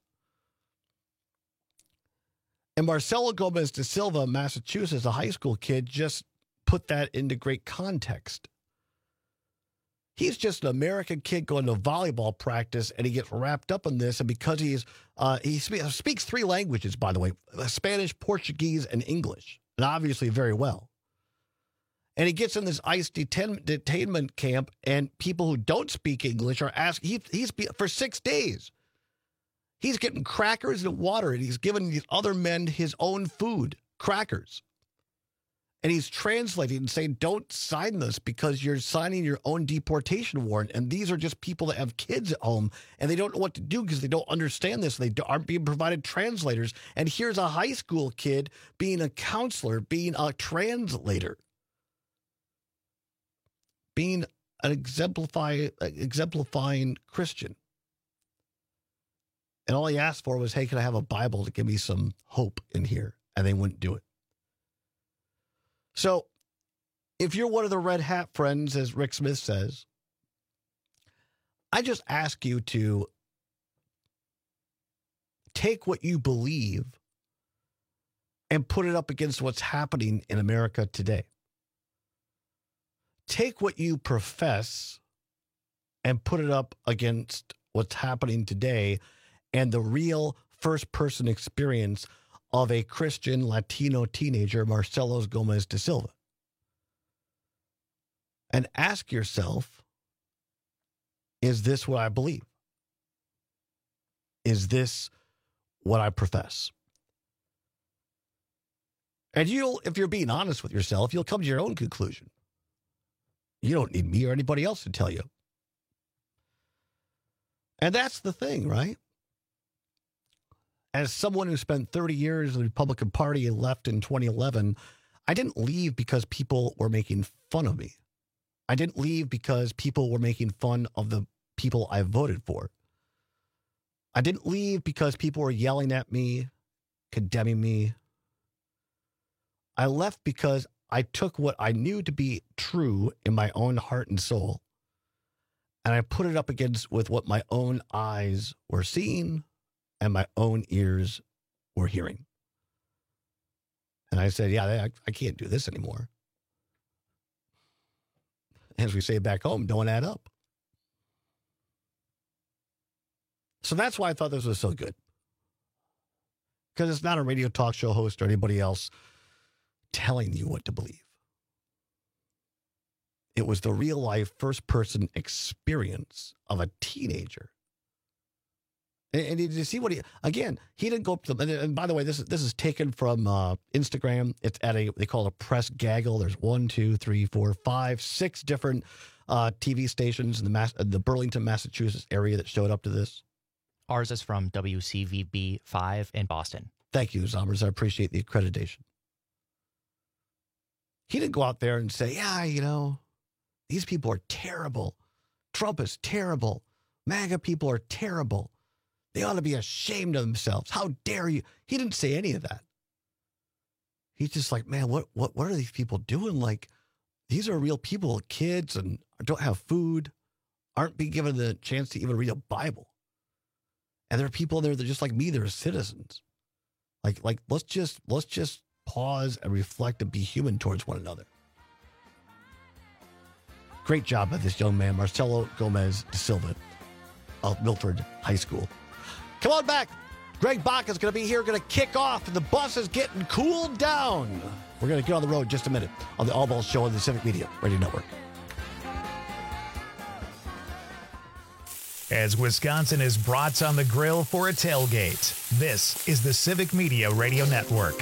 And Marcelo Gomez de Silva, Massachusetts, a high school kid, just put that into great context. He's just an American kid going to volleyball practice, and he gets wrapped up in this. And because he speaks 3 languages, by the way, Spanish, Portuguese, and English, and obviously very well. And he gets in this ICE detainment camp, and people who don't speak English are asking. He's for 6 days. He's getting crackers and water, and he's giving these other men his own food, crackers. And he's translating and saying, "Don't sign this because you're signing your own deportation warrant." And these are just people that have kids at home, and they don't know what to do because they don't understand this. They aren't being provided translators. And here's a high school kid being a counselor, being a translator, being an exemplifying Christian. And all he asked for was, "Hey, can I have a Bible to give me some hope in here?" And they wouldn't do it. So if you're one of the red hat friends, as Rick Smith says, I just ask you to take what you believe and put it up against what's happening in America today. Take what you profess and put it up against what's happening today and the real first-person experience of a Christian Latino teenager, Marcelo Gomez de Silva. And ask yourself, is this what I believe? Is this what I profess? And if you're being honest with yourself, you'll come to your own conclusion. You don't need me or anybody else to tell you. And that's the thing, right? As someone who spent 30 years in the Republican Party and left in 2011, I didn't leave because people were making fun of me. I didn't leave because people were making fun of the people I voted for. I didn't leave because people were yelling at me, condemning me. I left because I took what I knew to be true in my own heart and soul, and I put it up against with what my own eyes were seeing and my own ears were hearing. And I said, yeah, I can't do this anymore. As we say back home, don't add up. So that's why I thought this was so good. Because it's not a radio talk show host or anybody else telling you what to believe. It was the real life first person experience of a teenager. And did you see what he didn't go up to them. And by the way, this is taken from Instagram. It's at they call it a press gaggle. There's 1, 2, 3, 4, 5, 6 different TV stations in the Burlington, Massachusetts area that showed up to this. Ours is from WCVB 5 in Boston. Thank you, Zombers. I appreciate the accreditation. He didn't go out there and say, these people are terrible. Trump is terrible. MAGA people are terrible. They ought to be ashamed of themselves. How dare you? He didn't say any of that. He's just like, man, what are these people doing? Like, these are real people, kids, and don't have food, aren't being given the chance to even read a Bible. And there are people there that are just like me, they're citizens. Like let's just pause and reflect and be human towards one another. Great job by this young man, Marcelo Gomez de Silva of Milford High School. Come on back. Greg Bach is going to be here, going to kick off, and the bus is getting cooled down. We're going to get on the road in just a minute on the All Balls Show on the Civic Media Radio Network. As Wisconsin is brats on the grill for a tailgate, this is the Civic Media Radio Network.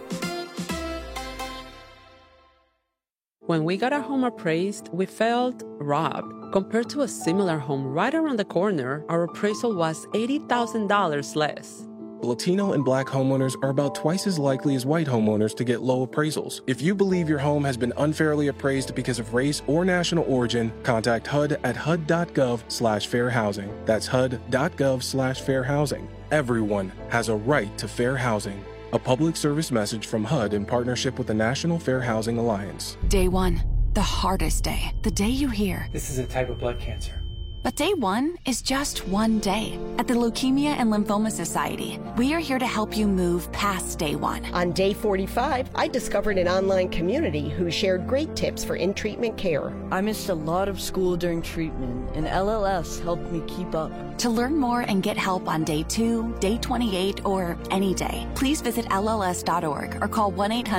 When we got our home appraised, we felt robbed. Compared to a similar home right around the corner, our appraisal was $80,000 less. Latino and Black homeowners are about twice as likely as white homeowners to get low appraisals. If you believe your home has been unfairly appraised because of race or national origin, contact HUD at hud.gov/fairhousing. That's hud.gov/fairhousing. Everyone has a right to fair housing. A public service message from HUD in partnership with the National Fair Housing Alliance. Day one, the hardest day. The day you hear, "This is a type of blood cancer." But day one is just one day. At the Leukemia and Lymphoma Society, we are here to help you move past day one. On day 45, I discovered an online community who shared great tips for in-treatment care. I missed a lot of school during treatment, and LLS helped me keep up. To learn more and get help on day 2, day 28, or any day, please visit LLS.org or call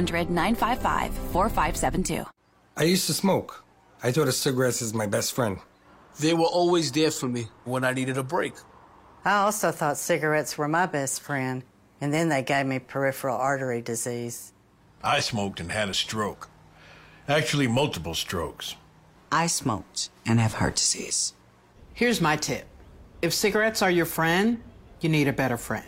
1-800-955-4572. I used to smoke. I thought of cigarettes as my best friend. They were always there for me when I needed a break. I also thought cigarettes were my best friend, and then they gave me peripheral artery disease. I smoked and had a stroke. Actually, multiple strokes. I smoked and have heart disease. Here's my tip. If cigarettes are your friend, you need a better friend.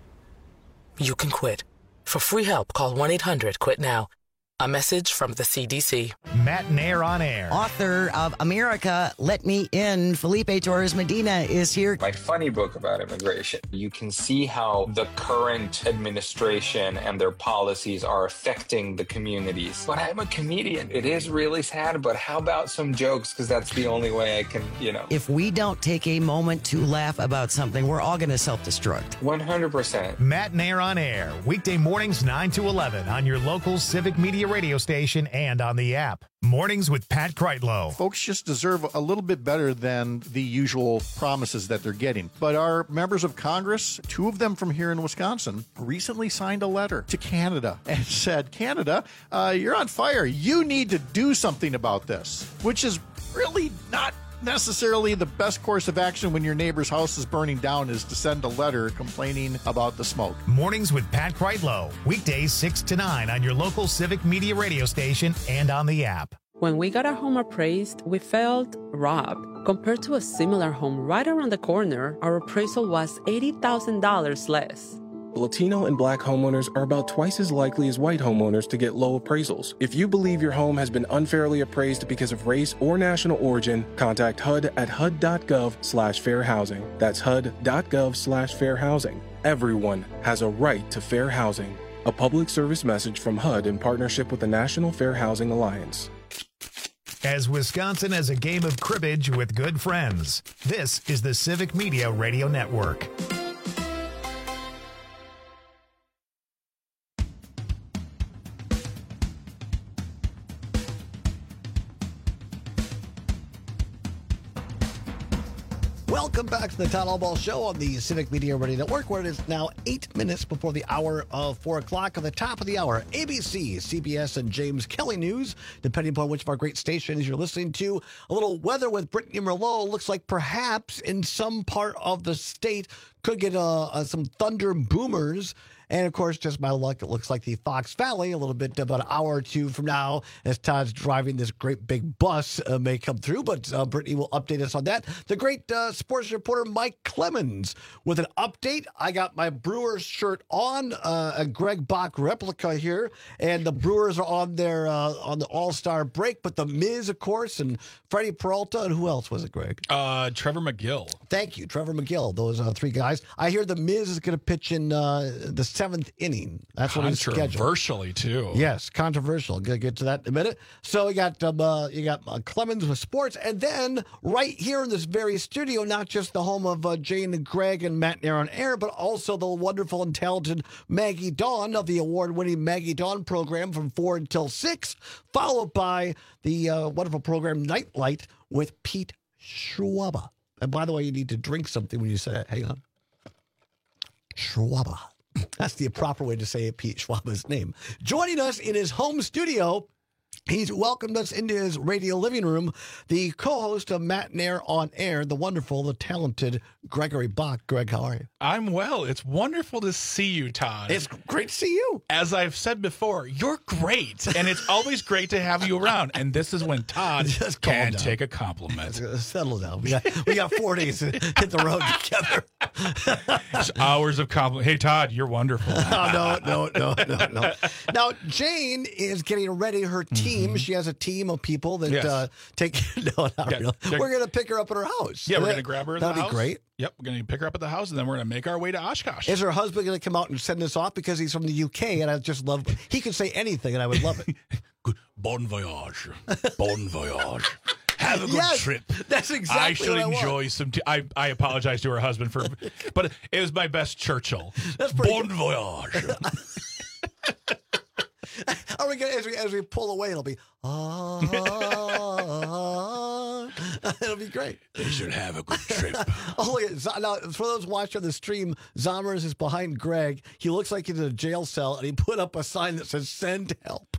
You can quit. For free help, call 1-800-QUIT-NOW. A message from the CDC. Matt Nair on air. Author of America, Let Me In, Felipe Torres Medina is here. My funny book about immigration. You can see how the current administration and their policies are affecting the communities. But I'm a comedian. It is really sad, but how about some jokes? Because that's the only way I can, If we don't take a moment to laugh about something, we're all going to self-destruct. 100%. Matt Nair on air. Weekday mornings 9 to 11 on your local Civic Media radio station and on the app. Mornings with Pat Kreitlow. Folks just deserve a little bit better than the usual promises that they're getting. But our members of Congress, 2 of them from here in Wisconsin, recently signed a letter to Canada and said, Canada, you're on fire. You need to do something about this, which is really not necessarily the best course of action when your neighbor's house is burning down, is to send a letter complaining about the smoke. Mornings with Pat Kreitlow. Weekdays 6 to 9 on your local Civic Media radio station and on the app. When we got our home appraised, we felt robbed. Compared to a similar home right around the corner, our appraisal was $80,000 less. Latino and Black homeowners are about twice as likely as white homeowners to get low appraisals. If you believe your home has been unfairly appraised because of race or national origin, contact HUD at hud.gov/fairhousing. That's hud.gov/fairhousing. Everyone has a right to fair housing. A public service message from HUD in partnership with the National Fair Housing Alliance. As Wisconsin has a game of cribbage with good friends, this is the Civic Media Radio Network. Welcome back to the Town Hall Ball Show on the Civic Media Radio Network, where it is now 8 minutes before the hour of 4 o'clock. At the top of the hour, ABC, CBS, and James Kelly News, depending upon which of our great stations you're listening to. A little weather with Brittany Merlot. Looks like perhaps in some part of the state could get some thunder boomers. And, of course, just by luck, it looks like the Fox Valley, a little bit about an hour or two from now, as Todd's driving this great big bus, may come through. But Brittany will update us on that. The great sports reporter Mike Clemens with an update. I got my Brewers shirt on, a Greg Bach replica here. And the Brewers are on their on the All-Star break. But the Miz, of course, and Freddie Peralta, and who else was it, Greg? Trevor McGill. Thank you, Trevor McGill. Those 3 guys. I hear the Miz is going to pitch in the 7th inning. That's what he's scheduled. Controversially, too. Yes, controversial. Gonna get to that in a minute. So you got Clemens with sports, and then right here in this very studio, not just the home of Jane and Greg and Matt Nair on air, but also the wonderful and talented Maggie Dawn of the award-winning Maggie Dawn program from 4 until 6, followed by the wonderful program Nightlight with Pete Schwaba. And by the way, you need to drink something when you say it. Hang on. Schwab. That's the proper way to say Pete Schwaba's name. Joining us in his home studio, he's welcomed us into his radio living room, the co-host of Matt Nair on Air, the wonderful, the talented Gregory Bach. Greg, how are you? I'm well. It's wonderful to see you, Todd. It's great to see you. As I've said before, you're great, and it's always great to have you around. And this is when Todd can take a compliment. Settle down. We got 4 days to hit the road together. It's hours of compliment. Hey, Todd, you're wonderful. No. Now, Jane is getting ready her team. She has a team of people that take. No, not really. We're going to pick her up at her house. Yeah, we're going to grab her at the house. That'd be great. Yep, we're going to pick her up at the house, and then we're going to make our way to Oshkosh. Is her husband going to come out and send us off because he's from the UK? And I just love. He could say anything, and I would love it. Bon voyage. Bon voyage. Have a good trip. That's exactly I should what I enjoy want. some. I apologize to her husband for, but it was my best Churchill. That's pretty Bon good. voyage. Are we going as we pull away? It'll be it'll be great. They should have a good trip. Oh, look at now for those watching the stream. Zommers is behind Greg. He looks like he's in a jail cell, and he put up a sign that says "Send help."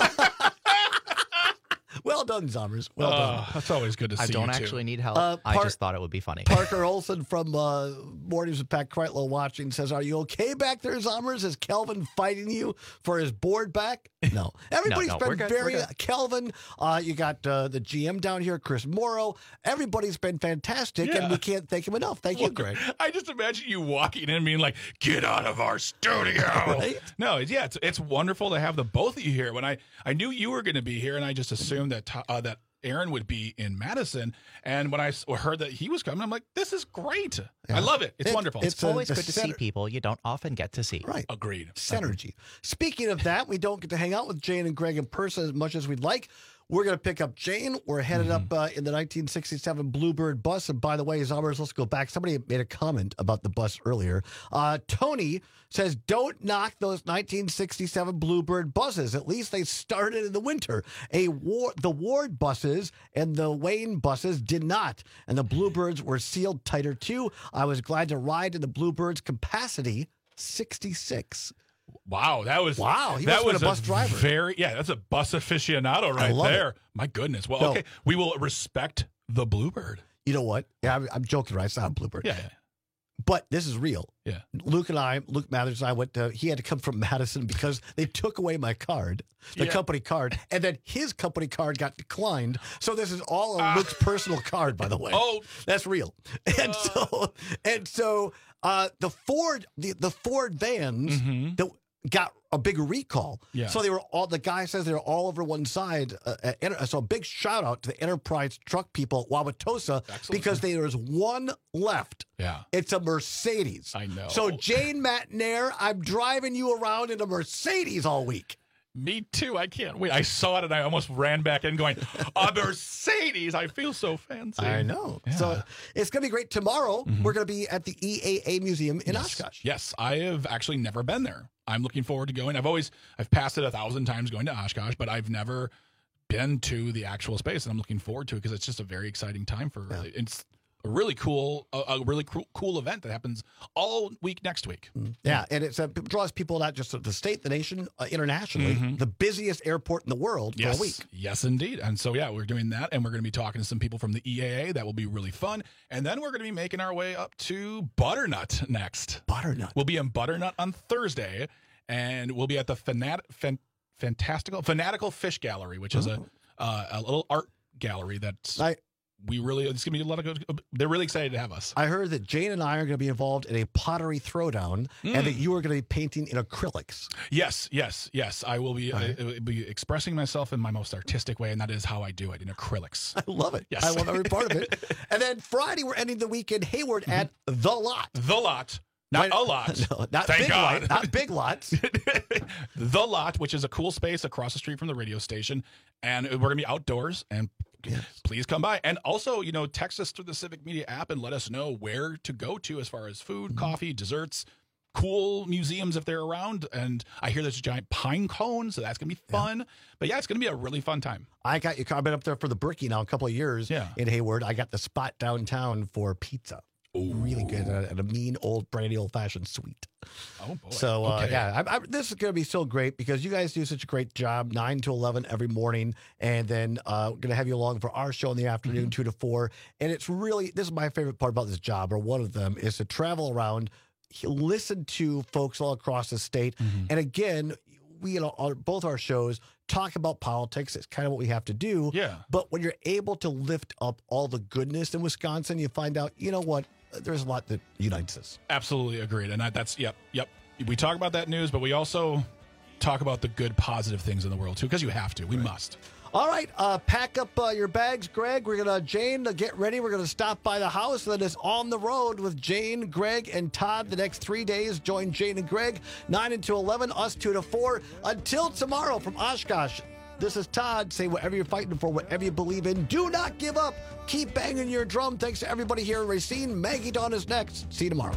Well done, Zommers. Well done. That's always good to see I you don't too. actually need help. I just thought it would be funny. Parker Olson from Mornings with Pat Kreitlow watching says, "Are you okay back there, Zommers? Is Kelvin fighting you for his board back?" No. Everybody's No, been we're good, very we're good. Kelvin. You got the GM down here, Chris Morrow. Everybody's been fantastic, and we can't thank him enough. Thank you, Greg. I just imagine you walking in and being like, "Get out of our studio!" Right? No, it's wonderful to have the both of you here. When I knew you were going to be here, and I just assumed that that Aaron would be in Madison, and when I heard that he was coming, I'm like, "This is great! Yeah. I love it. It's wonderful." It's always good to see people you don't often get to see. Right. Agreed. Synergy. Speaking of that, we don't get to hang out with Jane and Greg in person as much as we'd like. We're going to pick up Jane. We're headed up in the 1967 Bluebird bus. And by the way, Zommers, let's go back. Somebody made a comment about the bus earlier. Tony says, don't knock those 1967 Bluebird buses. At least they started in the winter. The Ward buses and the Wayne buses did not. And the Bluebirds were sealed tighter too. I was glad to ride in the Bluebirds capacity 66. Wow, that was He must have been a bus driver. That's a bus aficionado right there. It. My goodness. Well, okay, we will respect the Bluebird. You know what? Yeah, I'm joking, right? It's not a Bluebird. Yeah. But this is real. Yeah. Luke Mathers and I he had to come from Madison because they took away my card, the company card, and then his company card got declined. So this is all on Luke's personal card, by the way. Oh, that's real. And so the Ford vans that got a big recall. Yeah. So the guy says they were all over one side. So a big shout out to the Enterprise truck people at Wauwatosa because there's one left. Yeah. It's a Mercedes. I know. So Jane, Matt, Nair, I'm driving you around in a Mercedes all week. Me too. I can't wait. I saw it and I almost ran back in going, a Mercedes. I feel so fancy. I know. Yeah. So it's going to be great. Tomorrow, we're going to be at the EAA Museum in Oshkosh. Yes. I have actually never been there. I'm looking forward to going. I've passed it 1,000 times going to Oshkosh, but I've never been to the actual space, and I'm looking forward to it because it's just a very exciting time for it's a really cool event that happens all week next week. Yeah, and it draws people not just of the state, the nation, internationally. The busiest airport in the world for a week. Yes, indeed. And so, we're doing that, and we're going to be talking to some people from the EAA. That will be really fun. And then we're going to be making our way up to Butternut next. Butternut. We'll be in Butternut on Thursday, and we'll be at the Fanatical Fish Gallery, which is a little art gallery that's... it's going to be a lot of good. They're really excited to have us. I heard that Jane and I are going to be involved in a pottery throwdown and that you are going to be painting in acrylics. Yes. I will be expressing myself in my most artistic way, and that is how I do it, in acrylics. I love it. Yes. I love every part of it. And then Friday, we're ending the week in Hayward at The Lot. The Lot. Not a lot. No, not Thank big God. lot. Not big lots. The Lot, which is a cool space across the street from the radio station. And we're going to be outdoors, and please come by. And also, text us through the Civic Media app and let us know where to go to as far as food, coffee, desserts, cool museums if they're around. And I hear there's a giant pine cone, so that's going to be fun. But it's going to be a really fun time. I've been up there for the Berkey now a couple of years in Hayward. I got the spot downtown for pizza. Really good at a mean old brandy old-fashioned sweet. Oh, boy. So, Okay. this is going to be so great because you guys do such a great job, 9 to 11 every morning. And then we're going to have you along for our show in the afternoon, 2 to 4. And it's really, this is my favorite part about this job, or one of them, is to travel around, listen to folks all across the state. And again, we, on both our shows, talk about politics. It's kind of what we have to do. Yeah. But when you're able to lift up all the goodness in Wisconsin, you find out, you know what? There's a lot that unites us. Absolutely agreed. And that's, yep. We talk about that news, but we also talk about the good, positive things in the world, too, because you have to. We must. All right, pack up your bags, Greg. We're going to, Jane, get ready. We're going to stop by the house that is on the road with Jane, Greg, and Todd the next 3 days. Join Jane and Greg, 9 until 11, us 2 to 4. Until tomorrow from Oshkosh, this is Todd. Say whatever you're fighting for, whatever you believe in. Do not give up. Keep banging your drum. Thanks to everybody here in Racine. Maggie Dawn is next. See you tomorrow.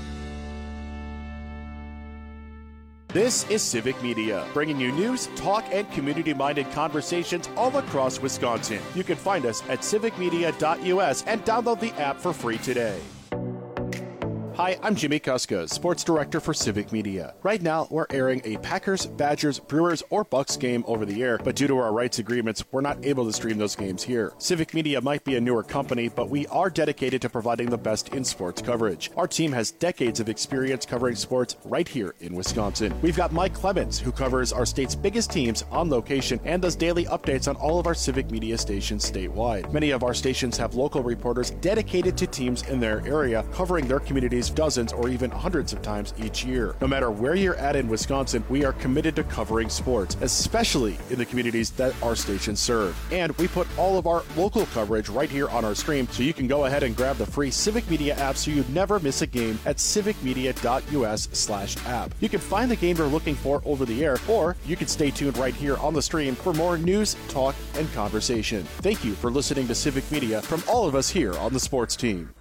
This is Civic Media, bringing you news, talk, and community-minded conversations all across Wisconsin. You can find us at civicmedia.us and download the app for free today. Hi, I'm Jimmy Kuska, Sports Director for Civic Media. Right now, we're airing a Packers, Badgers, Brewers, or Bucks game over the air, but due to our rights agreements, we're not able to stream those games here. Civic Media might be a newer company, but we are dedicated to providing the best in sports coverage. Our team has decades of experience covering sports right here in Wisconsin. We've got Mike Clemens, who covers our state's biggest teams on location and does daily updates on all of our Civic Media stations statewide. Many of our stations have local reporters dedicated to teams in their area, covering their communities dozens or even hundreds of times each year. No matter where you're at in Wisconsin, we are committed to covering sports, especially in the communities that our stations serve. And we put all of our local coverage right here on our stream, so you can go ahead and grab the free Civic Media app so you never miss a game at civicmedia.us/app. You can find the game you're looking for over the air, or you can stay tuned right here on the stream for more news, talk, and conversation. Thank you for listening to Civic Media from all of us here on the sports team.